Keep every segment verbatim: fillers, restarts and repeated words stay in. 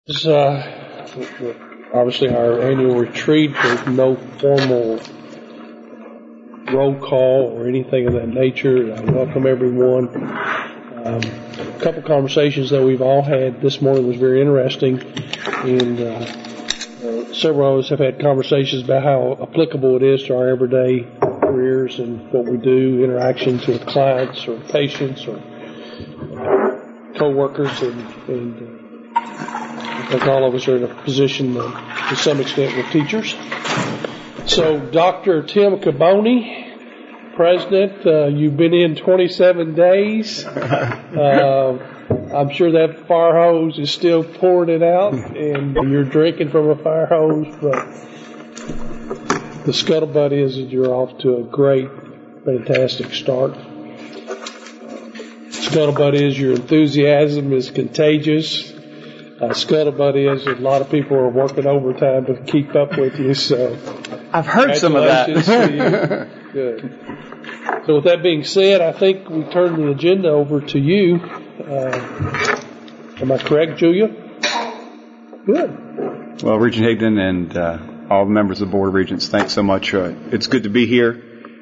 This is uh, obviously our annual retreat. There's no formal roll call or anything of that nature. I welcome everyone. Um, a couple conversations that we've all had this morning was very interesting, and uh, uh, several of us have had conversations about how applicable it is to our everyday careers and what we do, interactions with clients or patients or co-workers, and, and uh, I think all of us are in a position uh, to some extent with teachers. So Doctor Tim Caboni, President, uh, you've been in twenty-seven days. Uh, I'm sure that fire hose is still pouring it out, and you're drinking from a fire hose, but the scuttlebutt is that you're off to a great, fantastic start. Scuttlebutt is your enthusiasm is contagious. Uh, scuttlebutt is that a lot of people are working overtime to keep up with you. So I've heard some of that. Good. So with that being said, I think we turn the agenda over to you. Uh, am I correct, Julia? Good. Well, Regent Higdon and uh, all the members of the Board of Regents, thanks so much. Uh, it's good to be here.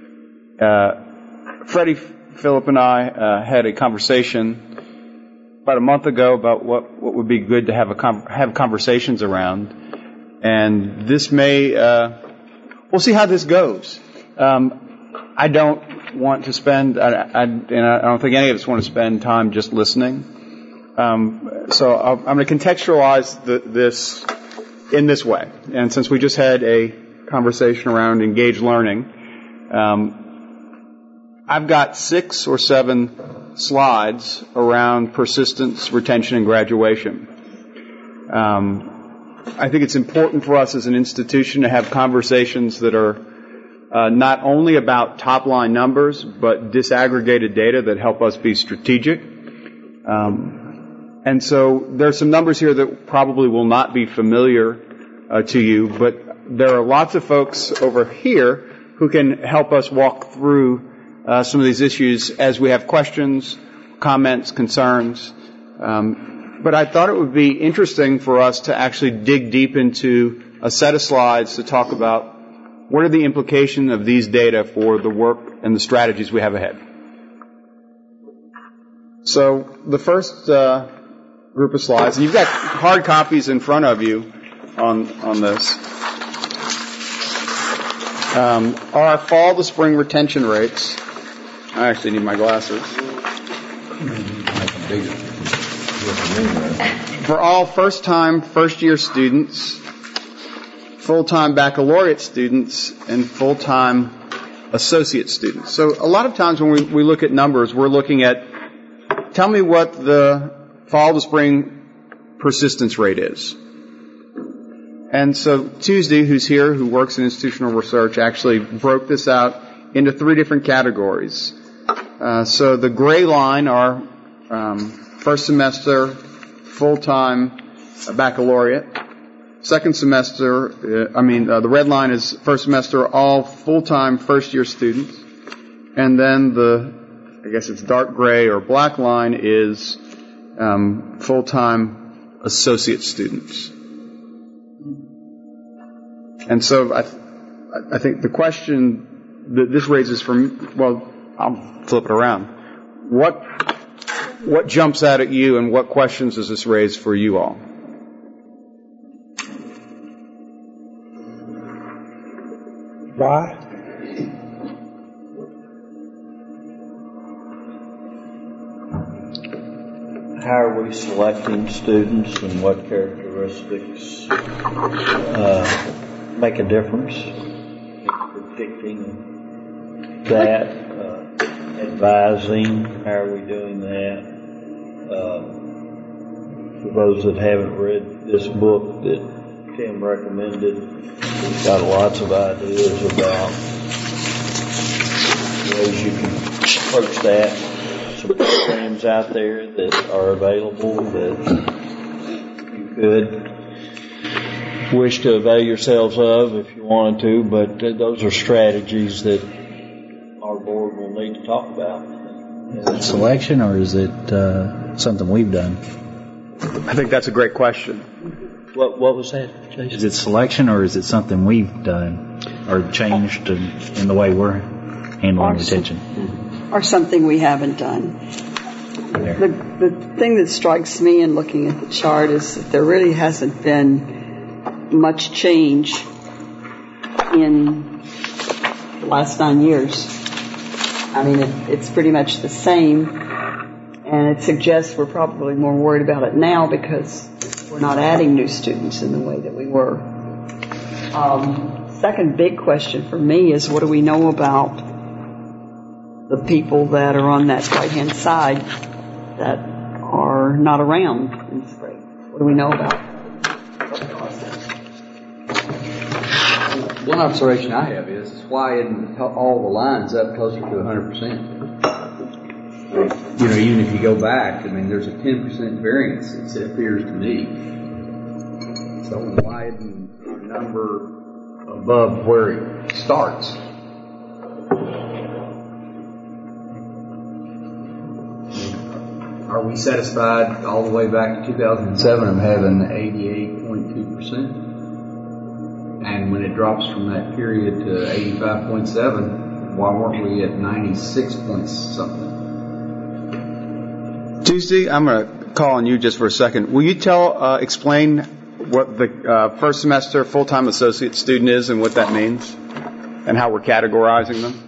Uh, Freddie, Philip, and I uh, had a conversation about a month ago about what, what would be good to have a com- have conversations around, and this may uh, we'll see how this goes. Um, I don't want to spend, I, I, and I don't think any of us want to spend time just listening. Um, so I'll, I'm going to contextualize the, this in this way. And since we just had a conversation around engaged learning, um, I've got six or seven slides around persistence, retention, and graduation. Um, I think it's important for us as an institution to have conversations that are uh, not only about top-line numbers, but disaggregated data that help us be strategic. Um, and so there are some numbers here that probably will not be familiar uh, to you, but there are lots of folks over here who can help us walk through Uh, some of these issues as we have questions, comments, concerns. Um, but I thought it would be interesting for us to actually dig deep into a set of slides to talk about what are the implications of these data for the work and the strategies we have ahead. So the first uh, group of slides, and you've got hard copies in front of you on, on this, um, are our fall to spring retention rates. I actually need my glasses. For all first-time, first-year students, full-time baccalaureate students, and full-time associate students. So a lot of times when we, we look at numbers, we're looking at, tell me what the fall to spring persistence rate is. And so Tuesday, who's here, who works in institutional research, actually broke this out into three different categories. Uh, so the gray line are um, first semester, full-time uh, baccalaureate. Second semester, uh, I mean, uh, the red line is first semester, all full-time first-year students. And then the, I guess it's dark gray or black line is um, full-time associate students. And so I, th- I think the question that this raises for me, well, I'll flip it around. What what jumps out at you, and what questions does this raise for you all? Why? How are we selecting students, and what characteristics uh, make a difference in predicting that, uh, advising, how are we doing that? Uh, for those that haven't read this book that Tim recommended, we've got lots of ideas about ways you can approach that. Some programs out there that are available that you could wish to avail yourselves of if you wanted to, but uh, those are strategies that our board will need to talk about. Is it selection, or is it uh, something we've done? I think that's a great question. What what was that, Jason? Is it selection or is it something we've done or changed in, in the way we're handling or retention? Some, or something we haven't done. The, the thing that strikes me in looking at the chart is that there really hasn't been much change in the last nine years. I mean, it, it's pretty much the same, and it suggests we're probably more worried about it now because we're not adding new students in the way that we were. Um, second big question for me is, what do we know about the people that are on that right-hand side that are not around in spring? What do we know about that process? One observation I have is, why isn't all the lines up closer to one hundred percent? You know, even if you go back, I mean, there's a ten percent variance, it appears to me. So why isn't our number above where it starts? Are we satisfied all the way back to two thousand seven of having eighty-eight point two percent? And when it drops from that period to eighty-five point seven, why weren't we at ninety-six point something? Tuesday, I'm going to call on you just for a second. Will you tell, uh, explain what the uh, first semester full-time associate student is and what that means and how we're categorizing them?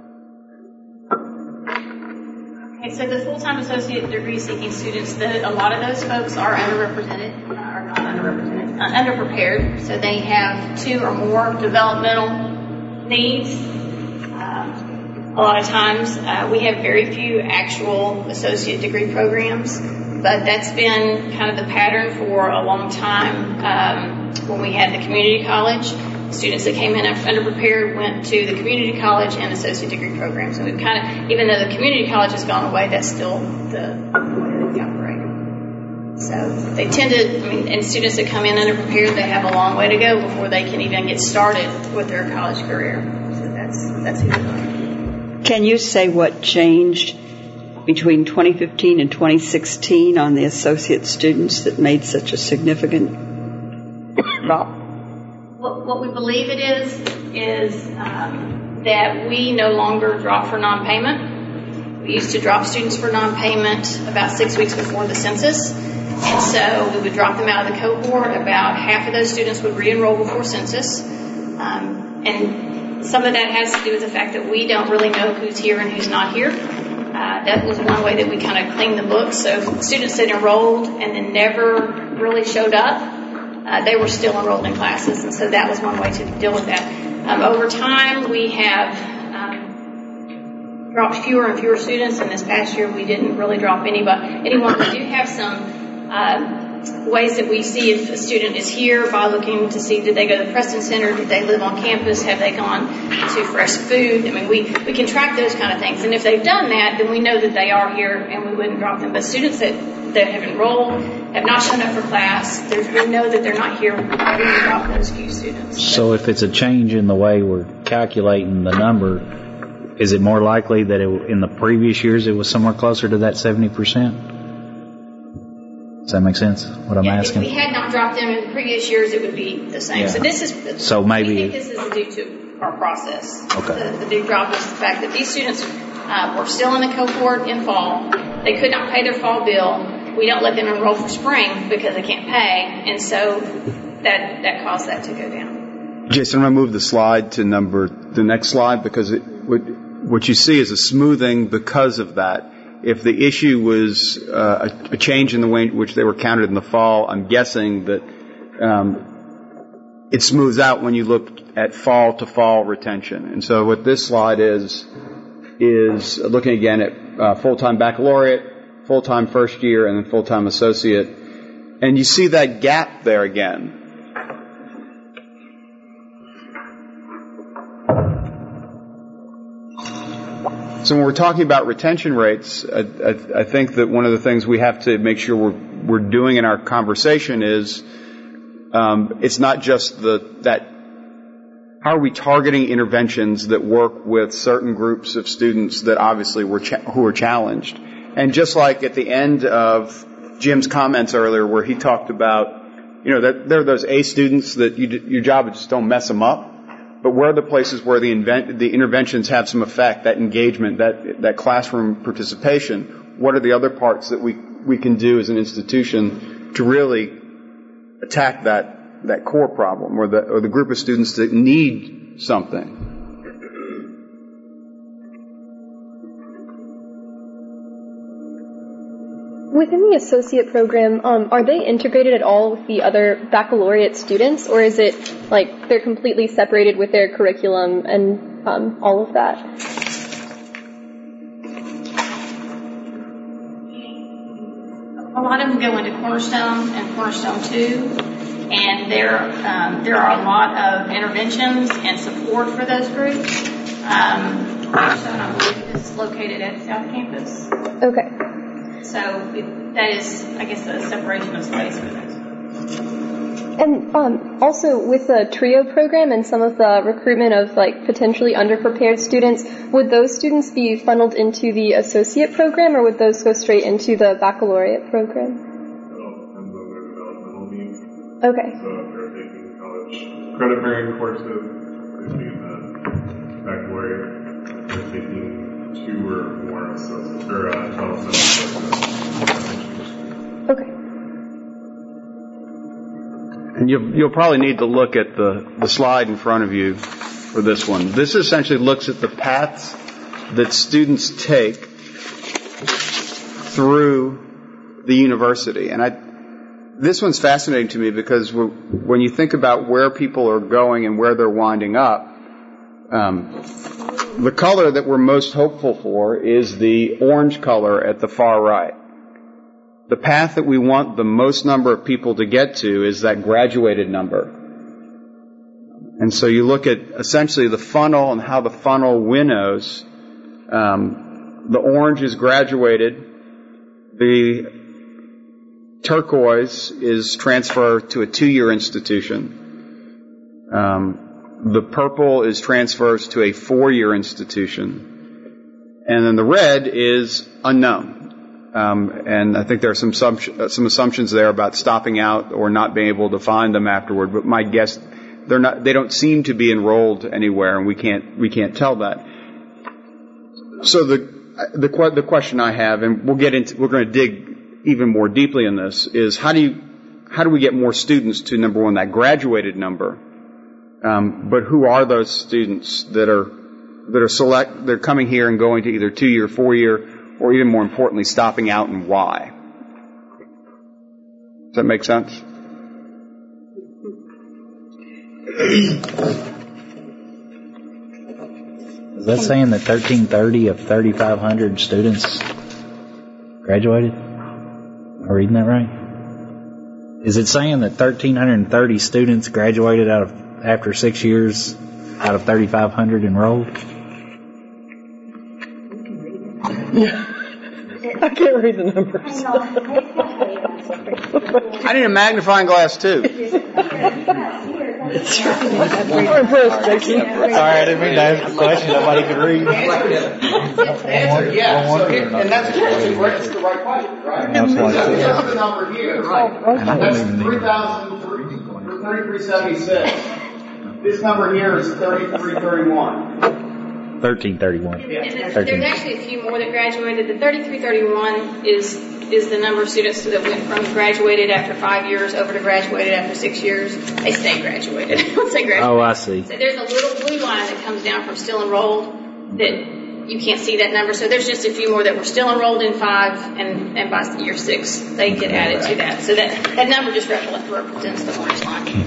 Okay, so the full-time associate degree-seeking students, the, a lot of those folks are underrepresented, uh, or not underrepresented, uh, underprepared. So they have two or more developmental needs. Um, a lot of times uh, we have very few actual associate degree programs, but that's been kind of the pattern for a long time. Um, when we had the community college, students that came in underprepared went to the community college and associate degree programs. And we've kind of, even though the community college has gone away, that's still the way that we operate. So they tend to, I mean, and students that come in underprepared, they have a long way to go before they can even get started with their college career. So that's that's who they are. Can you say what changed between twenty fifteen and twenty sixteen on the associate students that made such a significant drop? What, what we believe it is, is um, that we no longer drop for non-payment. We used to drop students for non-payment about six weeks before the census. And so we would drop them out of the cohort. About half of those students would re-enroll before census. Um, and some of that has to do with the fact that we don't really know who's here and who's not here. Uh, that was one way that we kind of cleaned the books. So students that enrolled and then never really showed up, uh, they were still enrolled in classes. And so that was one way to deal with that. Um, over time, we have um, dropped fewer and fewer students. And this past year, we didn't really drop anybody, anyone. We do have some uh, ways that we see if a student is here by looking to see, did they go to the Preston Center, did they live on campus, have they gone to Fresh Food. I mean, we, we can track those kind of things. And if they've done that, then we know that they are here and we wouldn't drop them. But students that, that have enrolled, have not shown up for class, there's, we know that they're not here, we wouldn't drop those few students. So if it's a change in the way we're calculating the number, is it more likely that it, in the previous years it was somewhere closer to that seventy percent? Does that make sense, what I'm yeah, asking? If we had not dropped them in the previous years, it would be the same. Yeah. So this is, so maybe, we think this is due to our process. Okay. The, the big drop is the fact that these students uh, were still in the cohort in fall. They could not pay their fall bill. We don't let them enroll for spring because they can't pay. And so that, that caused that to go down. Jason, I'm going to move the slide to number, the next slide, because it, what, what you see is a smoothing because of that. If the issue was uh, a, a change in the way in which they were counted in the fall, I'm guessing that um, it smooths out when you look at fall-to-fall retention. And so what this slide is, is looking again at uh, full-time baccalaureate, full-time first year, and then full-time associate. And you see that gap there again. So when we're talking about retention rates, I, I, I think that one of the things we have to make sure we're, we're doing in our conversation is um, it's not just the that how are we targeting interventions that work with certain groups of students that obviously were cha- who are challenged. And just like at the end of Jim's comments earlier where he talked about, you know, that there are those A students that you, your job is just don't mess them up. But where are the places where the, invent, the interventions have some effect, that engagement, that, that classroom participation? What are the other parts that we, we can do as an institution to really attack that, that core problem or the, or the group of students that need something? Within the associate program, um, are they integrated at all with the other baccalaureate students, or is it like they're completely separated with their curriculum and um, all of that? A lot of them go into Cornerstone and Cornerstone two, and there um, there are a lot of interventions and support for those groups. Um, Cornerstone, I believe, is located at South Campus. Okay. So it, that is, I guess, the separation of space for those. And um, also with the TRIO program and some of the recruitment of like potentially underprepared students, would those students be funneled into the associate program, or would those go straight into the baccalaureate program? Okay. So if they're taking college credit-bearing courses, they'd be in the baccalaureate. If they're taking two or more associates or uh, twelve courses. Okay. And you'll, you'll probably need to look at the, the slide in front of you for this one. This essentially looks at the paths that students take through the university. And I, this one's fascinating to me because we're, when you think about where people are going and where they're winding up, um, the color that we're most hopeful for is the orange color at the far right. The path that we want the most number of people to get to is that graduated number. And so you look at essentially the funnel and how the funnel winnows. Um, the orange is graduated. The turquoise is transferred to a two-year institution. Um, the purple is transfers to a four-year institution. And then the red is unknown. Um, and I think there are some some assumptions there about stopping out or not being able to find them afterward. But my guess, they're not. They don't seem to be enrolled anywhere, and we can't we can't tell that. So the the the question I have, and we'll get into, we're going to dig even more deeply in this, is how do you how do we get more students to, number one, that graduated number? Um, but who are those students that are that are select? They're coming here and going to either two year, four year. Or even more importantly, stopping out, and why? Does that make sense? Is that saying that thirteen thirty of thirty-five hundred students graduated? Am I reading that right? Is it saying that thirteen thirty students graduated out of after six years out of thirty-five hundred enrolled? I can't read the numbers. I need a magnifying glass too. I'm impressed, Jason. Sorry, I didn't mean to ask a question nobody could read. Answer, yeah. So it, and that's actually right, it's the right question, right? That's the number here, right? That's three thousand thirty-three seventy-six. This number here is thirty-three thirty-one. thirteen thirty-one. And there's, there's actually a few more that graduated. The thirty-three thirty-one is is the number of students that went from graduated after five years over to graduated after six years. They stay graduated. Once they graduate. Oh, I see. So there's a little blue line that comes down from still enrolled that you can't see that number. So there's just a few more that were still enrolled in five, and, and by year six they get added to that. So that, that number just represents the orange line.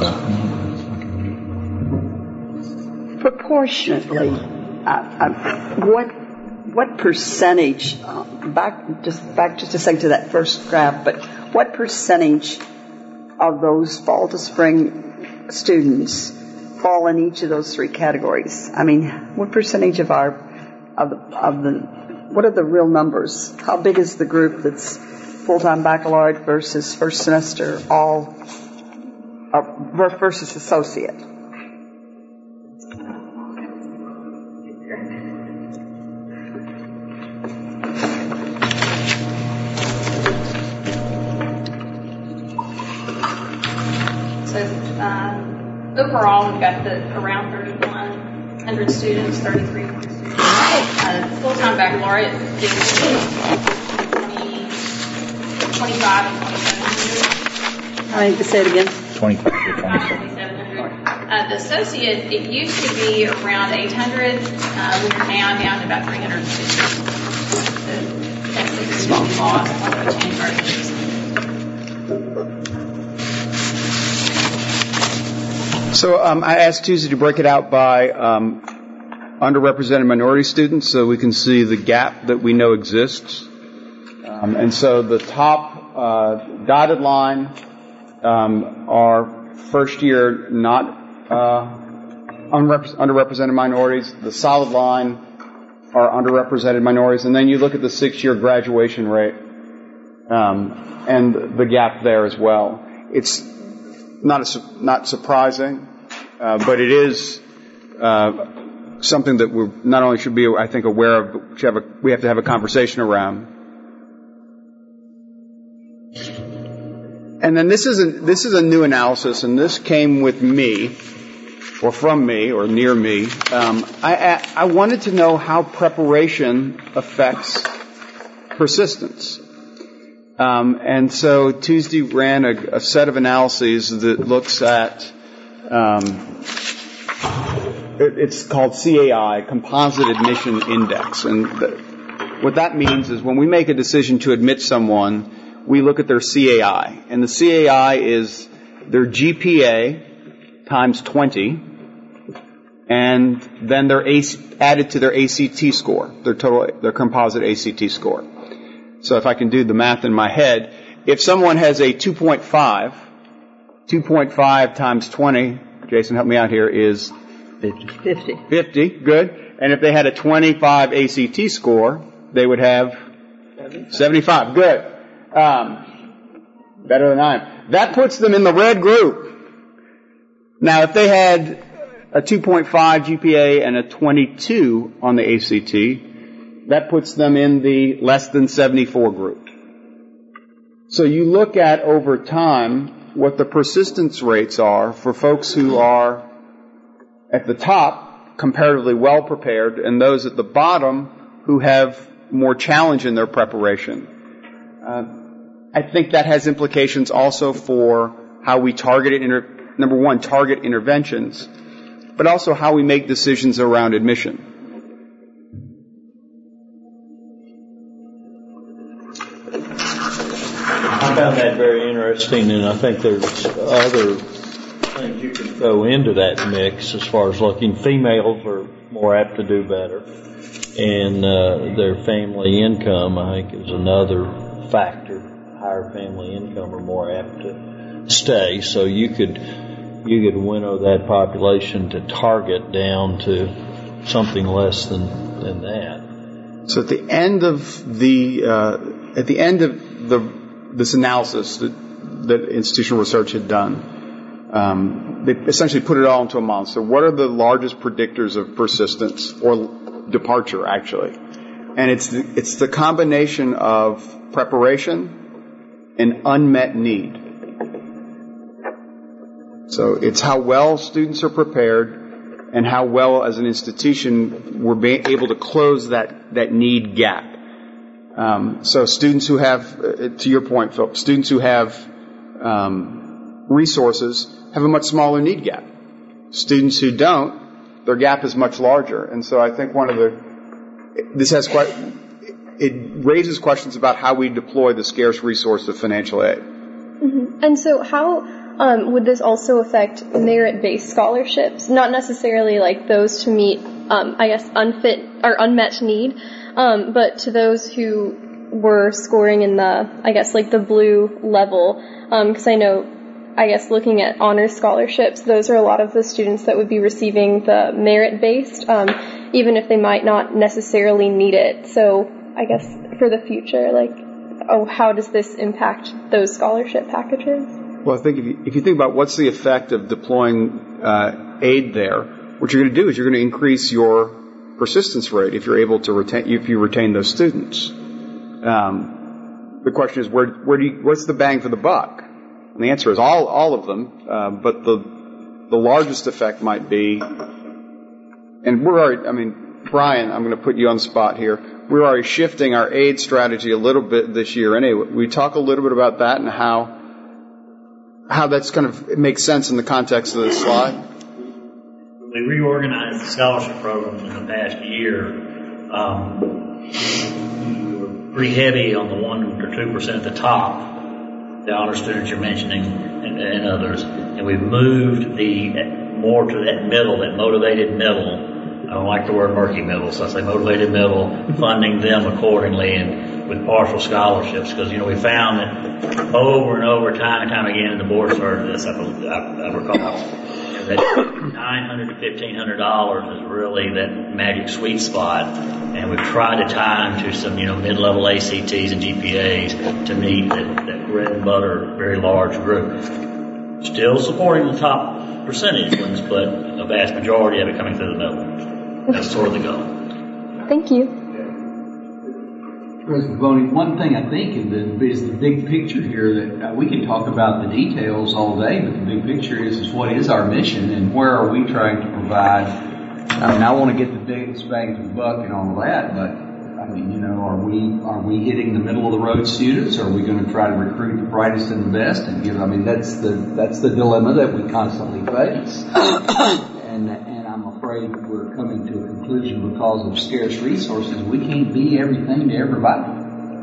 Proportionately, Uh, uh, what what percentage, uh, back just back just a second to that first graph, but what percentage of those fall to spring students fall in each of those three categories? I mean, what percentage of our of the, of the what are the real numbers? How big is the group that's full-time baccalaureate versus first semester all uh, versus associate? So um, overall, we've got the around thirty-one hundred students, thirty-three hundred students. Uh, full-time baccalaureate is twenty, twenty-five and twenty-seven hundred. I need to say it again. twenty-five to twenty-seven. Uh, the associate, it used to be around eight hundred. Uh, we're now down to about three hundred fifty. So that's the small loss when we change our fees. So um, I asked Tuesday to break it out by um, underrepresented minority students so we can see the gap that we know exists. Um, and so the top uh, dotted line um, are first year not uh, unrep- underrepresented minorities. The solid line are underrepresented minorities. And then you look at the six-year graduation rate um, and the gap there as well. It's not a su- not surprising, uh, but it is uh, something that we not only should be, I think, aware of, but we have, a, we have to have a conversation around. And then this is a, this is a new analysis, and this came with me, or from me, or near me. Um, I, I wanted to know how preparation affects persistence. Um, and so Tuesday ran a, a set of analyses that looks at, um, it, it's called C A I, Composite Admission Index. And the, what that means is when we make a decision to admit someone, we look at their C A I. And the C A I is their G P A times twenty, and then their A C, added to their A C T score, their total, their composite A C T score. So if I can do the math in my head, if someone has a two point five, two point five times twenty, Jason, help me out here, is fifty. fifty, good. And if they had a twenty-five A C T score, they would have seventy-five, good. Um, better than I am. That puts them in the red group. Now, if they had a two point five G P A and a twenty-two on the A C T, that puts them in the less than seventy-four group. So you look at over time what the persistence rates are for folks who are at the top comparatively well prepared and those at the bottom who have more challenge in their preparation. Uh, I think that has implications also for how we target, inter- number one, target interventions, but also how we make decisions around admission. I found that very interesting, and I think there's other things you can throw into that mix as far as looking. Females are more apt to do better, and uh, their family income, I think, is another factor. Higher family income are more apt to stay, so you could you could winnow that population to target down to something less than than that. So at the end of the uh, at the end of the this analysis that, that institutional research had done, um, they essentially put it all into a model. So what are the largest predictors of persistence or departure, actually? And it's the, it's the combination of preparation and unmet need. So it's how well students are prepared and how well as an institution we're be able to close that, that need gap. Um, so students who have, uh, to your point, Phil, students who have um, resources have a much smaller need gap. Students who don't, their gap is much larger. And so I think one of the, this has quite, it raises questions about how we deploy the scarce resource of financial aid. Mm-hmm. And so how um, would this also affect merit-based scholarships? Not necessarily like those to meet, um, I guess, unfit or unmet need, Um, but to those who were scoring in the, I guess, like the blue level, because um, I know, I guess, looking at honors scholarships, those are a lot of the students that would be receiving the merit-based, um, even if they might not necessarily need it. So I guess for the future, like, oh, how does this impact those scholarship packages? Well, I think if you, if you think about what's the effect of deploying uh, aid there, what you're going to do is you're going to increase your persistence rate if you're able to retain, if you retain those students. Um, the question is, where, where do you, what's the bang for the buck? And the answer is all all of them. Uh, but the the largest effect might be, and we're already, I mean, Brian, I'm going to put you on the spot here. We're already shifting our aid strategy a little bit this year. Anyway, we talk a little bit about that and how how that's kind of it makes sense in the context of this slide. We reorganized the scholarship program in the past year. Um, we were pretty heavy on the one or two percent at the top, the honor students you're mentioning, and, and others, and we've moved the more to that middle, that motivated middle. I don't like the word murky middle, so I say motivated middle, funding them accordingly and with partial scholarships, because, you know, we found that over and over, time and time again, and the board started this, I, I, I recall, that nine hundred to fifteen hundred dollars is really that magic sweet spot, and we've tried to tie them to some, you know, mid-level A C Ts and G P As to meet that, that bread and butter, very large group. Still supporting the top percentage ones, but a vast majority of it coming through the middle. That's sort of the goal. Thank you. President Boney, one thing I think is the, is the big picture here that uh, we can talk about the details all day, but the big picture is, is what is our mission and where are we trying to provide. I mean, I want to get the biggest bang for the buck and all of that, but I mean, you know, are we are we hitting the middle of the road students? Or are we going to try to recruit the brightest and the best and give? I mean, that's the that's the dilemma that we constantly face, and and I'm afraid we're coming to a conclusion because of scarce resources. We can't be everything to everybody.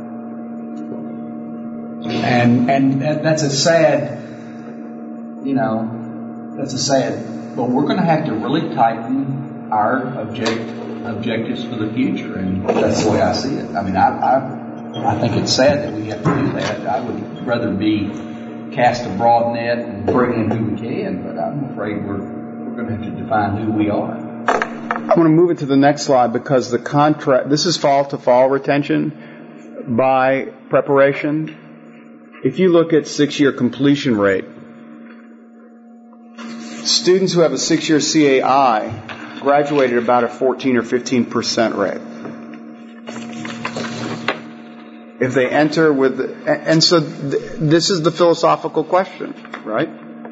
And and that's a sad, you know, that's a sad, but we're going to have to really tighten our object, objectives for the future, and that's the way I see it. I mean, I, I, I think it's sad that we have to do that. I would rather be cast a broad net and bring in who we can, but I'm afraid we're, we're going to have to define who we are. I want to move it to the next slide because the contract, this is fall to fall retention by preparation. If you look at six-year completion rate, students who have a six-year C A I graduated about a fourteen or fifteen percent rate. If they enter with, and so th- this is the philosophical question, right?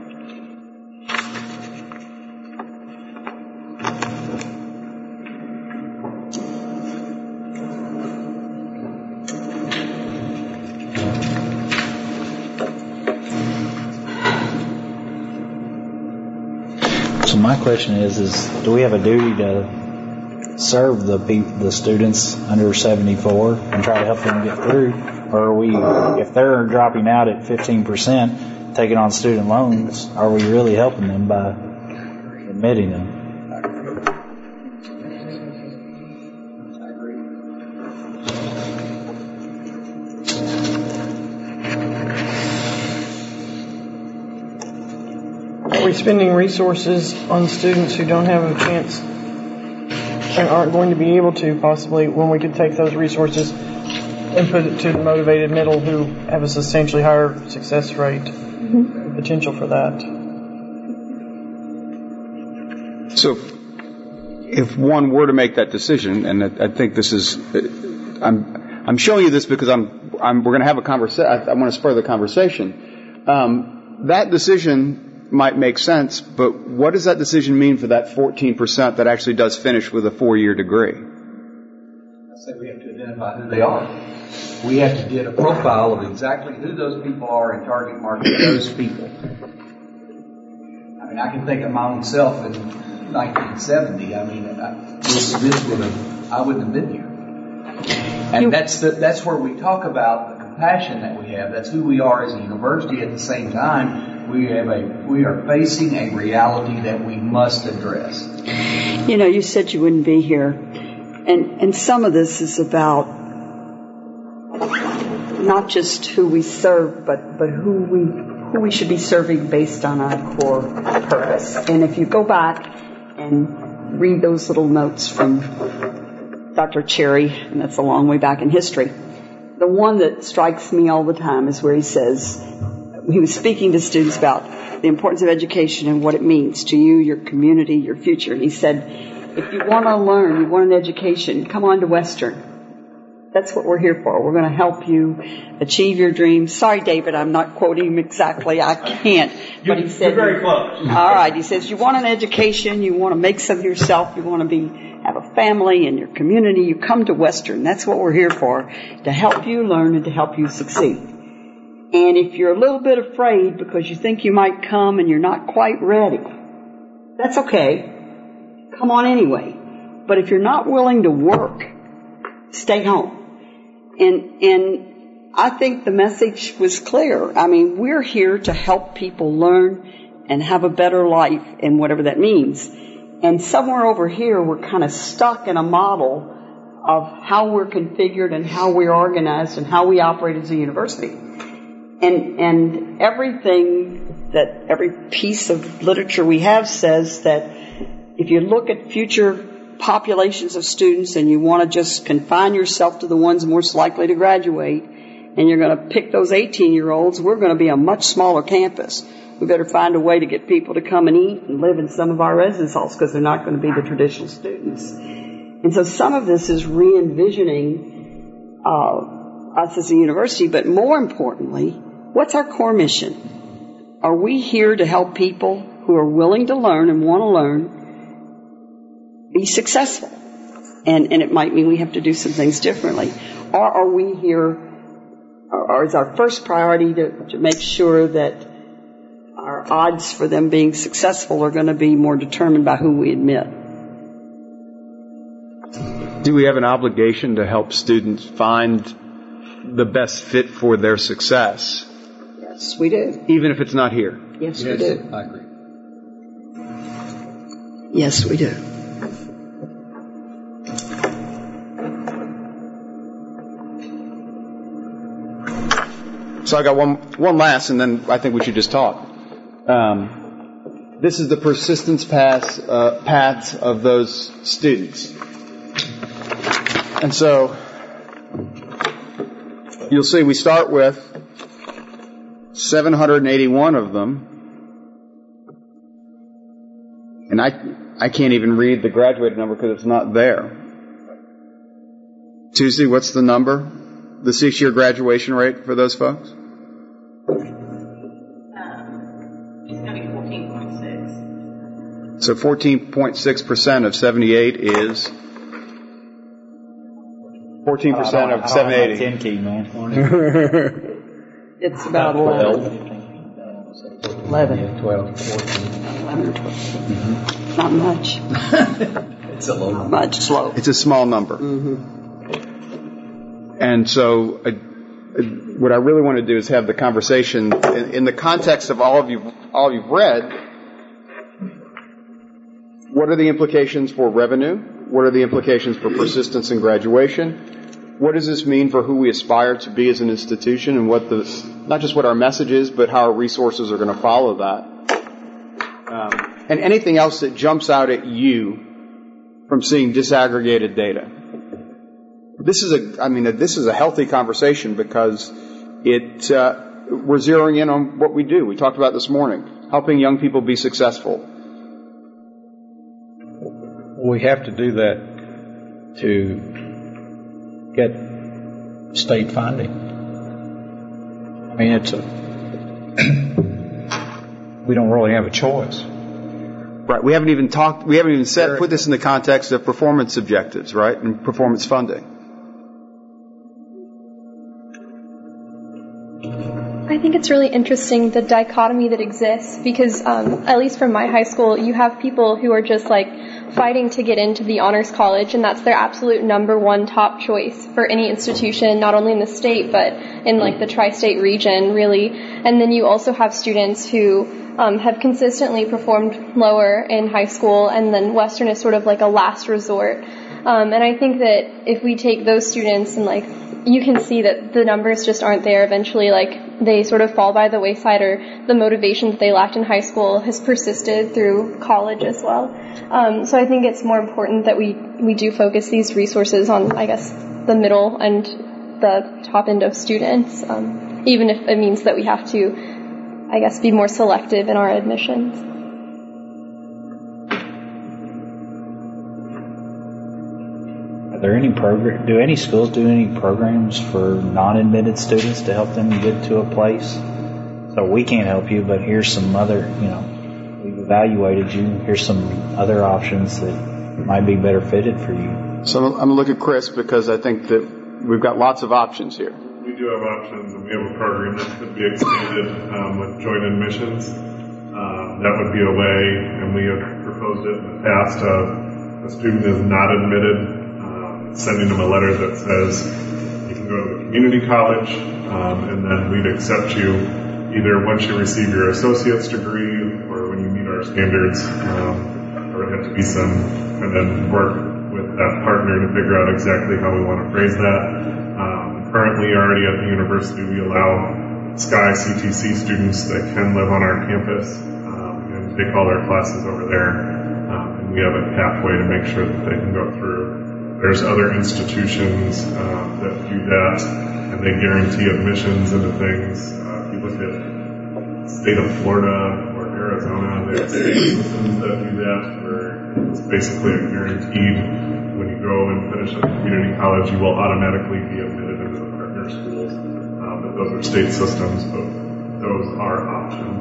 So my question is: is do we have a duty to serve the pe- the students under seventy-four and try to help them get through, or are we, if they're dropping out at fifteen percent, taking on student loans, are we really helping them by admitting them? Are we spending resources on students who don't have a chance and aren't going to be able to possibly, when we could take those resources and put it to the motivated middle who have a substantially higher success rate, mm-hmm. potential for that? So if one were to make that decision, and I think this is, I'm, I'm showing you this because I'm, I'm we're going to have a conversation, I, I want to spur the conversation. Um, that decision might make sense, but what does that decision mean for that fourteen percent that actually does finish with a four-year degree? I say we have to identify who they are. We have to get a profile of exactly who those people are and target market those people. I mean, I can think of my own self in nineteen seventy. I mean, I, this, this would have, I wouldn't have been here. And that's the, that's where we talk about the compassion that we have. That's who we are as a university. At the same time, we have a we are facing a reality that we must address. You know, you said you wouldn't be here, and and some of this is about not just who we serve, but but who we who we should be serving based on our core purpose. And if you go back and read those little notes from Doctor Cherry, and that's a long way back in history, the one that strikes me all the time is where he says, he was speaking to students about the importance of education and what it means to you, your community, your future. And he said, if you want to learn, you want an education, come on to Western. That's what we're here for. We're going to help you achieve your dreams. Sorry, David, I'm not quoting him exactly. I can't. But he said, you're very close. All right. He says, you want an education, you want to make some of yourself, you want to be have a family in your community, you come to Western. That's what we're here for, to help you learn and to help you succeed. And if you're a little bit afraid because you think you might come and you're not quite ready, that's okay. Come on anyway. But if you're not willing to work, stay home. And, and I think the message was clear. I mean, we're here to help people learn and have a better life, and whatever that means. And somewhere over here, we're kind of stuck in a model of how we're configured and how we're organized and how we operate as a university. And, and everything that, every piece of literature we have says that if you look at future populations of students and you want to just confine yourself to the ones most likely to graduate, and you're going to pick those eighteen-year-olds, we're going to be a much smaller campus. We better find a way to get people to come and eat and live in some of our residence halls because they're not going to be the traditional students. And so some of this is re-envisioning uh, us as a university, but more importantly, what's our core mission? Are we here to help people who are willing to learn and want to learn be successful? And, and it might mean we have to do some things differently. Or are we here, or, or is our first priority to, to make sure that our odds for them being successful are going to be more determined by who we admit? Do we have an obligation to help students find the best fit for their success? Yes, we do. Even if it's not here? Yes, Yes, we do. I agree. Yes, we do. So I got one one last, and then I think we should just talk. Um, this is the persistence paths, uh, paths of those students. And so you'll see we start with seven hundred eighty-one of them. And I, I can't even read the graduated number because it's not there. Tuesday, what's the number? The six-year graduation rate for those folks? So fourteen point six percent of seventy-eight is fourteen percent of seven eighty. ten key, man. It's about eleven. eleven. twelve, fourteen. eleven or twelve. Mm-hmm. Not much. It's a low Not much. Slow. It's a small number. Mm-hmm. And so uh, what I really want to do is have the conversation in, in the context of all of you, all you've read. What are the implications for revenue? What are the implications for persistence and graduation? What does this mean for who we aspire to be as an institution, and what the, not just what our message is, but how our resources are going to follow that? Um, and anything else that jumps out at you from seeing disaggregated data. This is a, I mean, this is a healthy conversation because it, uh, we're zeroing in on what we do. We talked about this morning, helping young people be successful. We have to do that to get state funding. I mean, it's a, we don't really have a choice. Right. We haven't even talked, we haven't even said, put this in the context of performance objectives, right, and performance funding. I think it's really interesting, the dichotomy that exists, because um, at least from my high school, you have people who are just like fighting to get into the honors college, and that's their absolute number one top choice for any institution, not only in the state, but in like the tri-state region, really. And then you also have students who um, have consistently performed lower in high school, and then Western is sort of like a last resort. Um, and I think that if we take those students and like, you can see that the numbers just aren't there. Eventually, like, they sort of fall by the wayside, or the motivation that they lacked in high school has persisted through college as well. Um, so I think it's more important that we, we do focus these resources on, I guess, the middle and the top end of students, um, even if it means that we have to, I guess, be more selective in our admissions. Are there any program? Do any schools do any programs for non-admitted students to help them get to a place? So we can't help you, but here's some other, you know, we've evaluated you. Here's some other options that might be better fitted for you. So I'm going to look at Chris because I think that we've got lots of options here. We do have options, and we have a program that could be expanded um, with joint admissions. Um, that would be a way, and we have proposed it in the past, of a student is not admitted, um, sending them a letter that says you can go to the community college, um, and then we'd accept you either once you receive your associate's degree or when you meet our standards. Um, there would have to be some, and then work with that partner to figure out exactly how we want to phrase that. Um, currently, already at the university, we allow Sky C T C students that can live on our campus um, and take all their classes over there. Um, and we have a pathway to make sure that they can go through. There's other institutions uh, that do that, and they guarantee admissions into things. Uh, if you look at the state of Florida or Arizona, they have state systems that do that, where it's basically a guaranteed, when you go and finish at the community college, you will automatically be admitted into the partner schools. Um, but those are state systems, but those are options.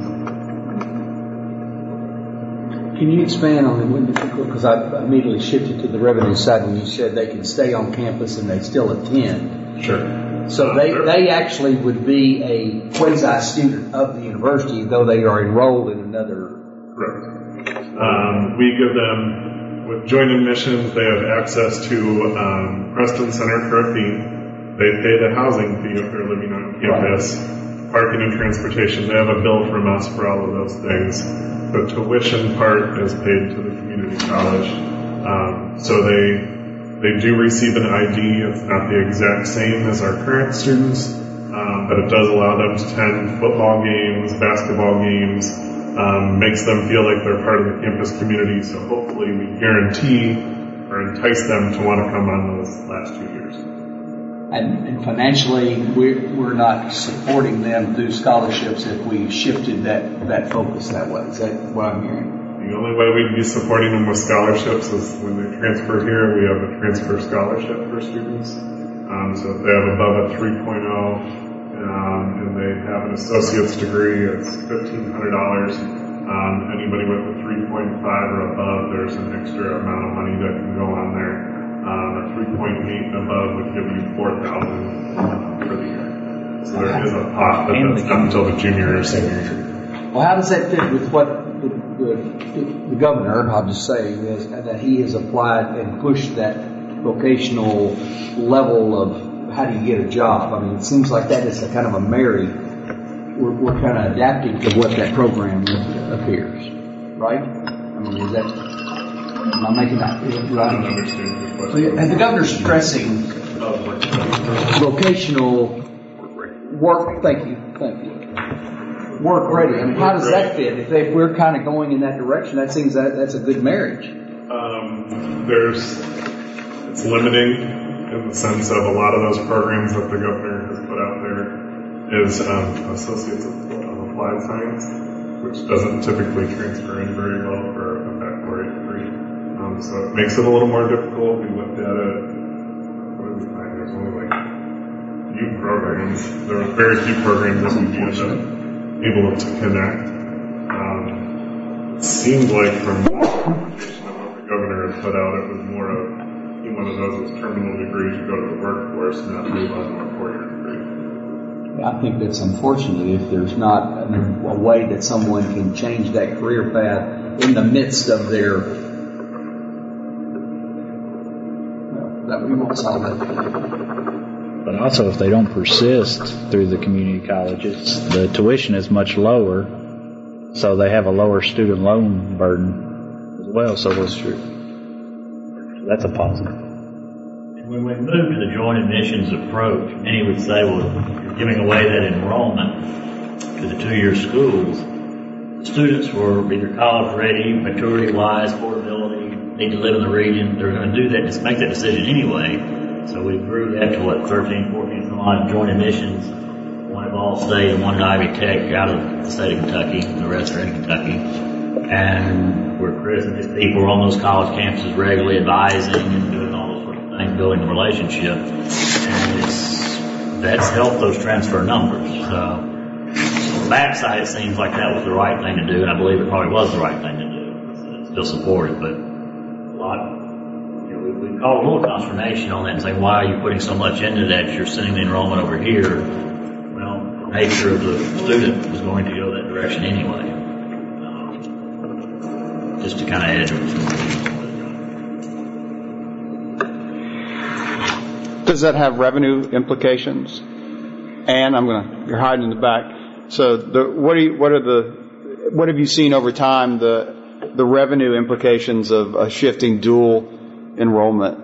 Can you expand on the, because I immediately shifted to the revenue side when you said they can stay on campus and they still attend. Sure. So uh, they, they actually would be a quasi-student of the university, though they are enrolled in another. Correct. Um, we give them, with joint admissions, they have access to um, Preston Center for a fee. They pay the housing fee if they're living on campus, right. Parking and transportation. They have a bill from us for all of those things. The tuition part is paid to the community college. Um, so they they do receive an I D. It's not the exact same as our current students, um, but it does allow them to attend football games, basketball games, um, makes them feel like they're part of the campus community. So hopefully we guarantee or entice them to want to come on those last two years. And, and financially, we're, we're not supporting them through scholarships if we shifted that, that focus that way. Is that what I'm hearing? The only way we'd be supporting them with scholarships is when they transfer here. We have a transfer scholarship for students. Um, so if they have above a three point oh um, and they have an associate's degree, it's fifteen hundred dollars. Um, anybody with a three point five or above, there's an extra amount of money that can go on there. Um, a three point eight and above would give you four thousand dollars for the year. So there is a pot, but that's not until the junior or senior year. Well, how does that fit with what the, the, the governor, I'll just say, is that he has applied and pushed that vocational level of how do you get a job? I mean, it seems like that is a kind of a marry. We're, we're kind of adapting to what that program appears, right? I mean, is that, am I making that right? I don't understand your question. And the governor's stressing vocational work, thank you, thank you. Work ready. I mean, how does that fit? If, they, if we're kind of going in that direction, that seems that that's a good marriage. Um, there's, it's limiting in the sense of a lot of those programs that the governor has put out there is um, Associates of Applied Science, which doesn't typically transfer in very well for a baccalaureate degree. Um, so it makes it a little more difficult. We looked at it. What did we find? There's only like few programs. There were very few programs that we ended up able to connect. Um, it seemed like from the communication of what the governor had put out, it was more of one of those with terminal degrees to go to the workforce, not move on to a four-year degree. I think that's unfortunate if there's not a, a way that someone can change that career path in the midst of their. Well, that we won't solve that. But also, if they don't persist through the community colleges, the tuition is much lower, so they have a lower student loan burden as well. So that's true. That's a positive. When we move to the joint admissions approach, many would say, well, you're giving away that enrollment to the two-year schools. Students were either college ready, maturity-wise, portability, need to live in the region. They're going to do that, just make that decision anyway. So we grew that to what, thirteen, fourteen, a lot of joint admissions. One at Ball State and one at Ivy Tech out of the state of Kentucky, and the rest are in Kentucky. And we're Chris and his people are on those college campuses regularly advising and doing all those sort of thing, building the relationship, and it's, that's helped those transfer numbers. So, on the backside, it seems like that was the right thing to do, and I believe it probably was the right thing to do. It's still supported, but a lot, you know, we, we call a little consternation on that and say, why are you putting so much into that? You're sending the enrollment over here. Well, the nature of the student was going to go that direction anyway. Um, just to kind of add to it. Does that have revenue implications? And I'm gonna, you're hiding in the back. So the, what are you, what are the, what have you seen over time, the, the revenue implications of a shifting dual enrollment?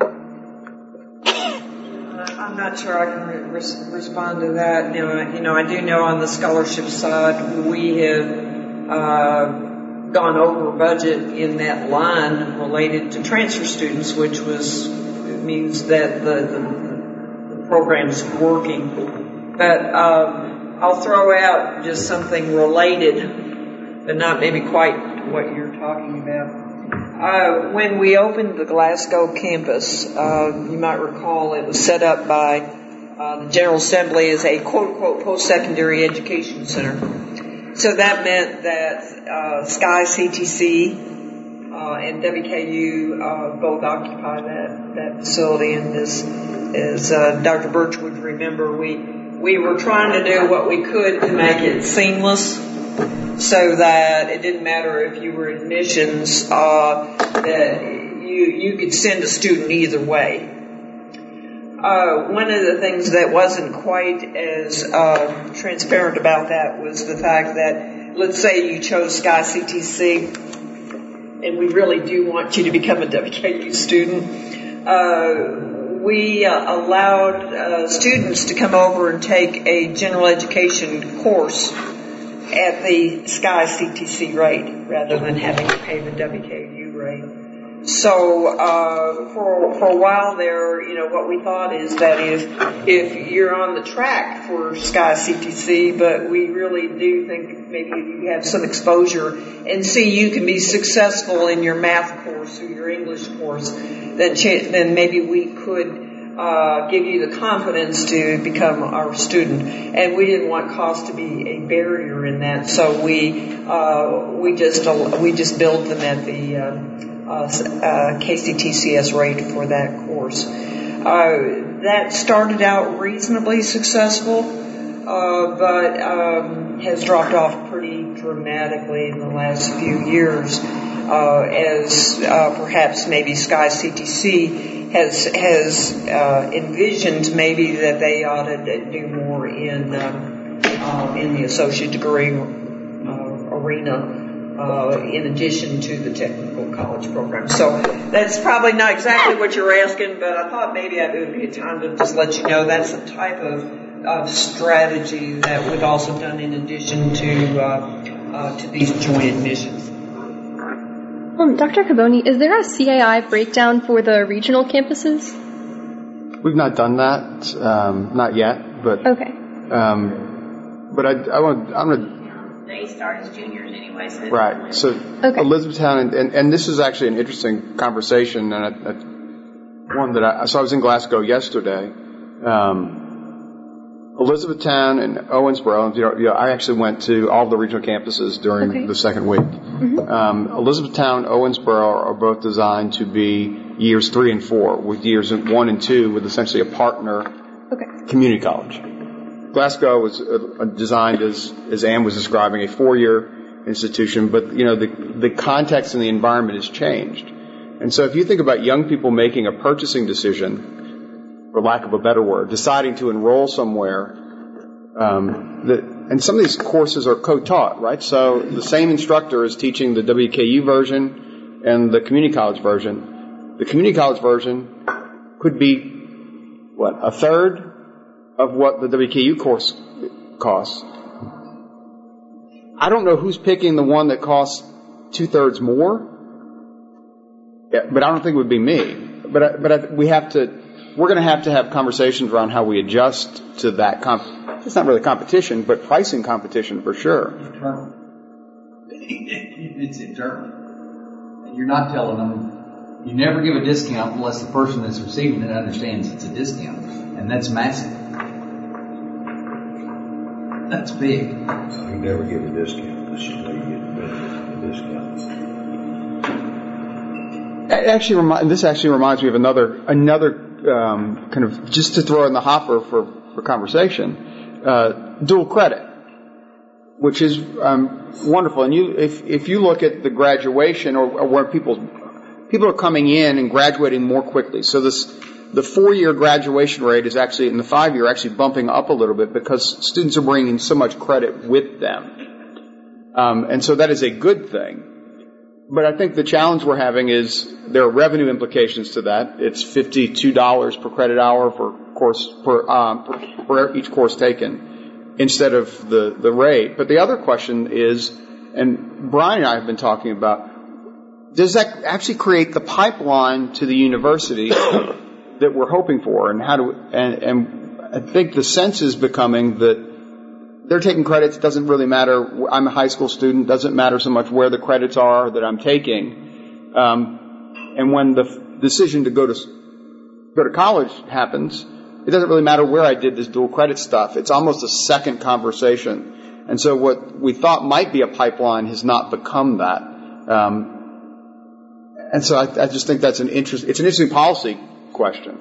I'm not sure I can re- res- respond to that. You know, you know, I do know on the scholarship side, we have, uh, gone over budget in that line related to transfer students, which was, means that the, the, the program's working. But um, I'll throw out just something related, but not maybe quite what you're talking about. Uh, when we opened the Glasgow campus, uh, you might recall it was set up by uh, the General Assembly as a quote-unquote post-secondary education center. So that meant that uh, Sky C T C Uh, and W K U uh, both occupy that, that facility. And as, as uh, Doctor Birch would remember, we we were trying to do what we could to make it seamless, so that it didn't matter if you were admissions, uh, that you you could send a student either way. Uh, one of the things that wasn't quite as uh, transparent about that was the fact that, let's say you chose Sky C T C, and we really do want you to become a W K U student, uh, we uh, allowed uh, students to come over and take a general education course at the Sky C T C rate rather than having to pay the W K U rate. So uh, for for a while there, you know, what we thought is that if if you're on the track for Sky C T C, but we really do think maybe you have some exposure and see you can be successful in your math course or your English course, then ch- then maybe we could uh, give you the confidence to become our student. And we didn't want cost to be a barrier in that, so we uh, we just we just billed them at the uh, Uh, uh, K C T C S rate for that course. Uh, that started out reasonably successful, uh, but um, has dropped off pretty dramatically in the last few years, uh, as uh, perhaps maybe Sky C T C has has uh, envisioned maybe that they ought to do more in um, uh, in the associate degree uh, arena. Uh, in addition to the technical college program. So that's probably not exactly what you're asking, but I thought maybe it would be a time to just let you know that's the type of, of strategy that we've also done in addition to uh, uh, to these joint admissions. Um, Doctor Caboni, is there a C A I breakdown for the regional campuses? We've not done that, um, not yet, but okay. Um, but I, I want I'm going to. They start as juniors anyway. So right. So okay. Elizabethtown, and, and, and this is actually an interesting conversation, and a, a, one that I, so I was in Glasgow yesterday. Um, Elizabethtown and Owensboro, you know, you know, I actually went to all the regional campuses during okay. the second week. Mm-hmm. Um, Elizabethtown, Owensboro are both designed to be years three and four, with years one and two with essentially a partner okay. community college. Glasgow was uh, designed as, as Ann was describing, a four-year institution, but you know the the context and the environment has changed, and so if you think about young people making a purchasing decision, for lack of a better word, deciding to enroll somewhere, um, the, and some of these courses are co-taught, right? So the same instructor is teaching the W K U version and the community college version. The community college version could be what, a third of what the W K U course costs. I don't know who's picking the one that costs two-thirds more, yeah, but I don't think it would be me. But I, but I, we have to, we're going to have to have conversations around how we adjust to that. Comp- it's not really competition, but pricing competition for sure. Internal. It's internal. And you're not telling them, You never give a discount unless the person that's receiving it understands it's a discount. And that's massive. That's big. You never give a discount unless you know you get the discounts. It actually remi- this actually reminds me of another another um, kind of, just to throw in the hopper for, for conversation, uh, dual credit, which is um, wonderful. And you, if if you look at the graduation or, or where people people are coming in and graduating more quickly, so this the four-year graduation rate is actually, in the five-year, actually bumping up a little bit because students are bringing so much credit with them, um, and so that is a good thing. But I think the challenge we're having is there are revenue implications to that. It's fifty-two dollars per credit hour for course per, um, per, for each course taken instead of the, the rate. But the other question is, and Brian and I have been talking about, does that actually create the pipeline to the university that we're hoping for? And how do and, and I think the sense is becoming that they're taking credits. It doesn't really matter. I'm a high school student. Doesn't matter so much where the credits are that I'm taking. Um, and when the f- decision to go to go to college happens, it doesn't really matter where I did this dual credit stuff. It's almost a second conversation. And so what we thought might be a pipeline has not become that. Um, and so I, I just think that's an interest. It's an interesting policy question.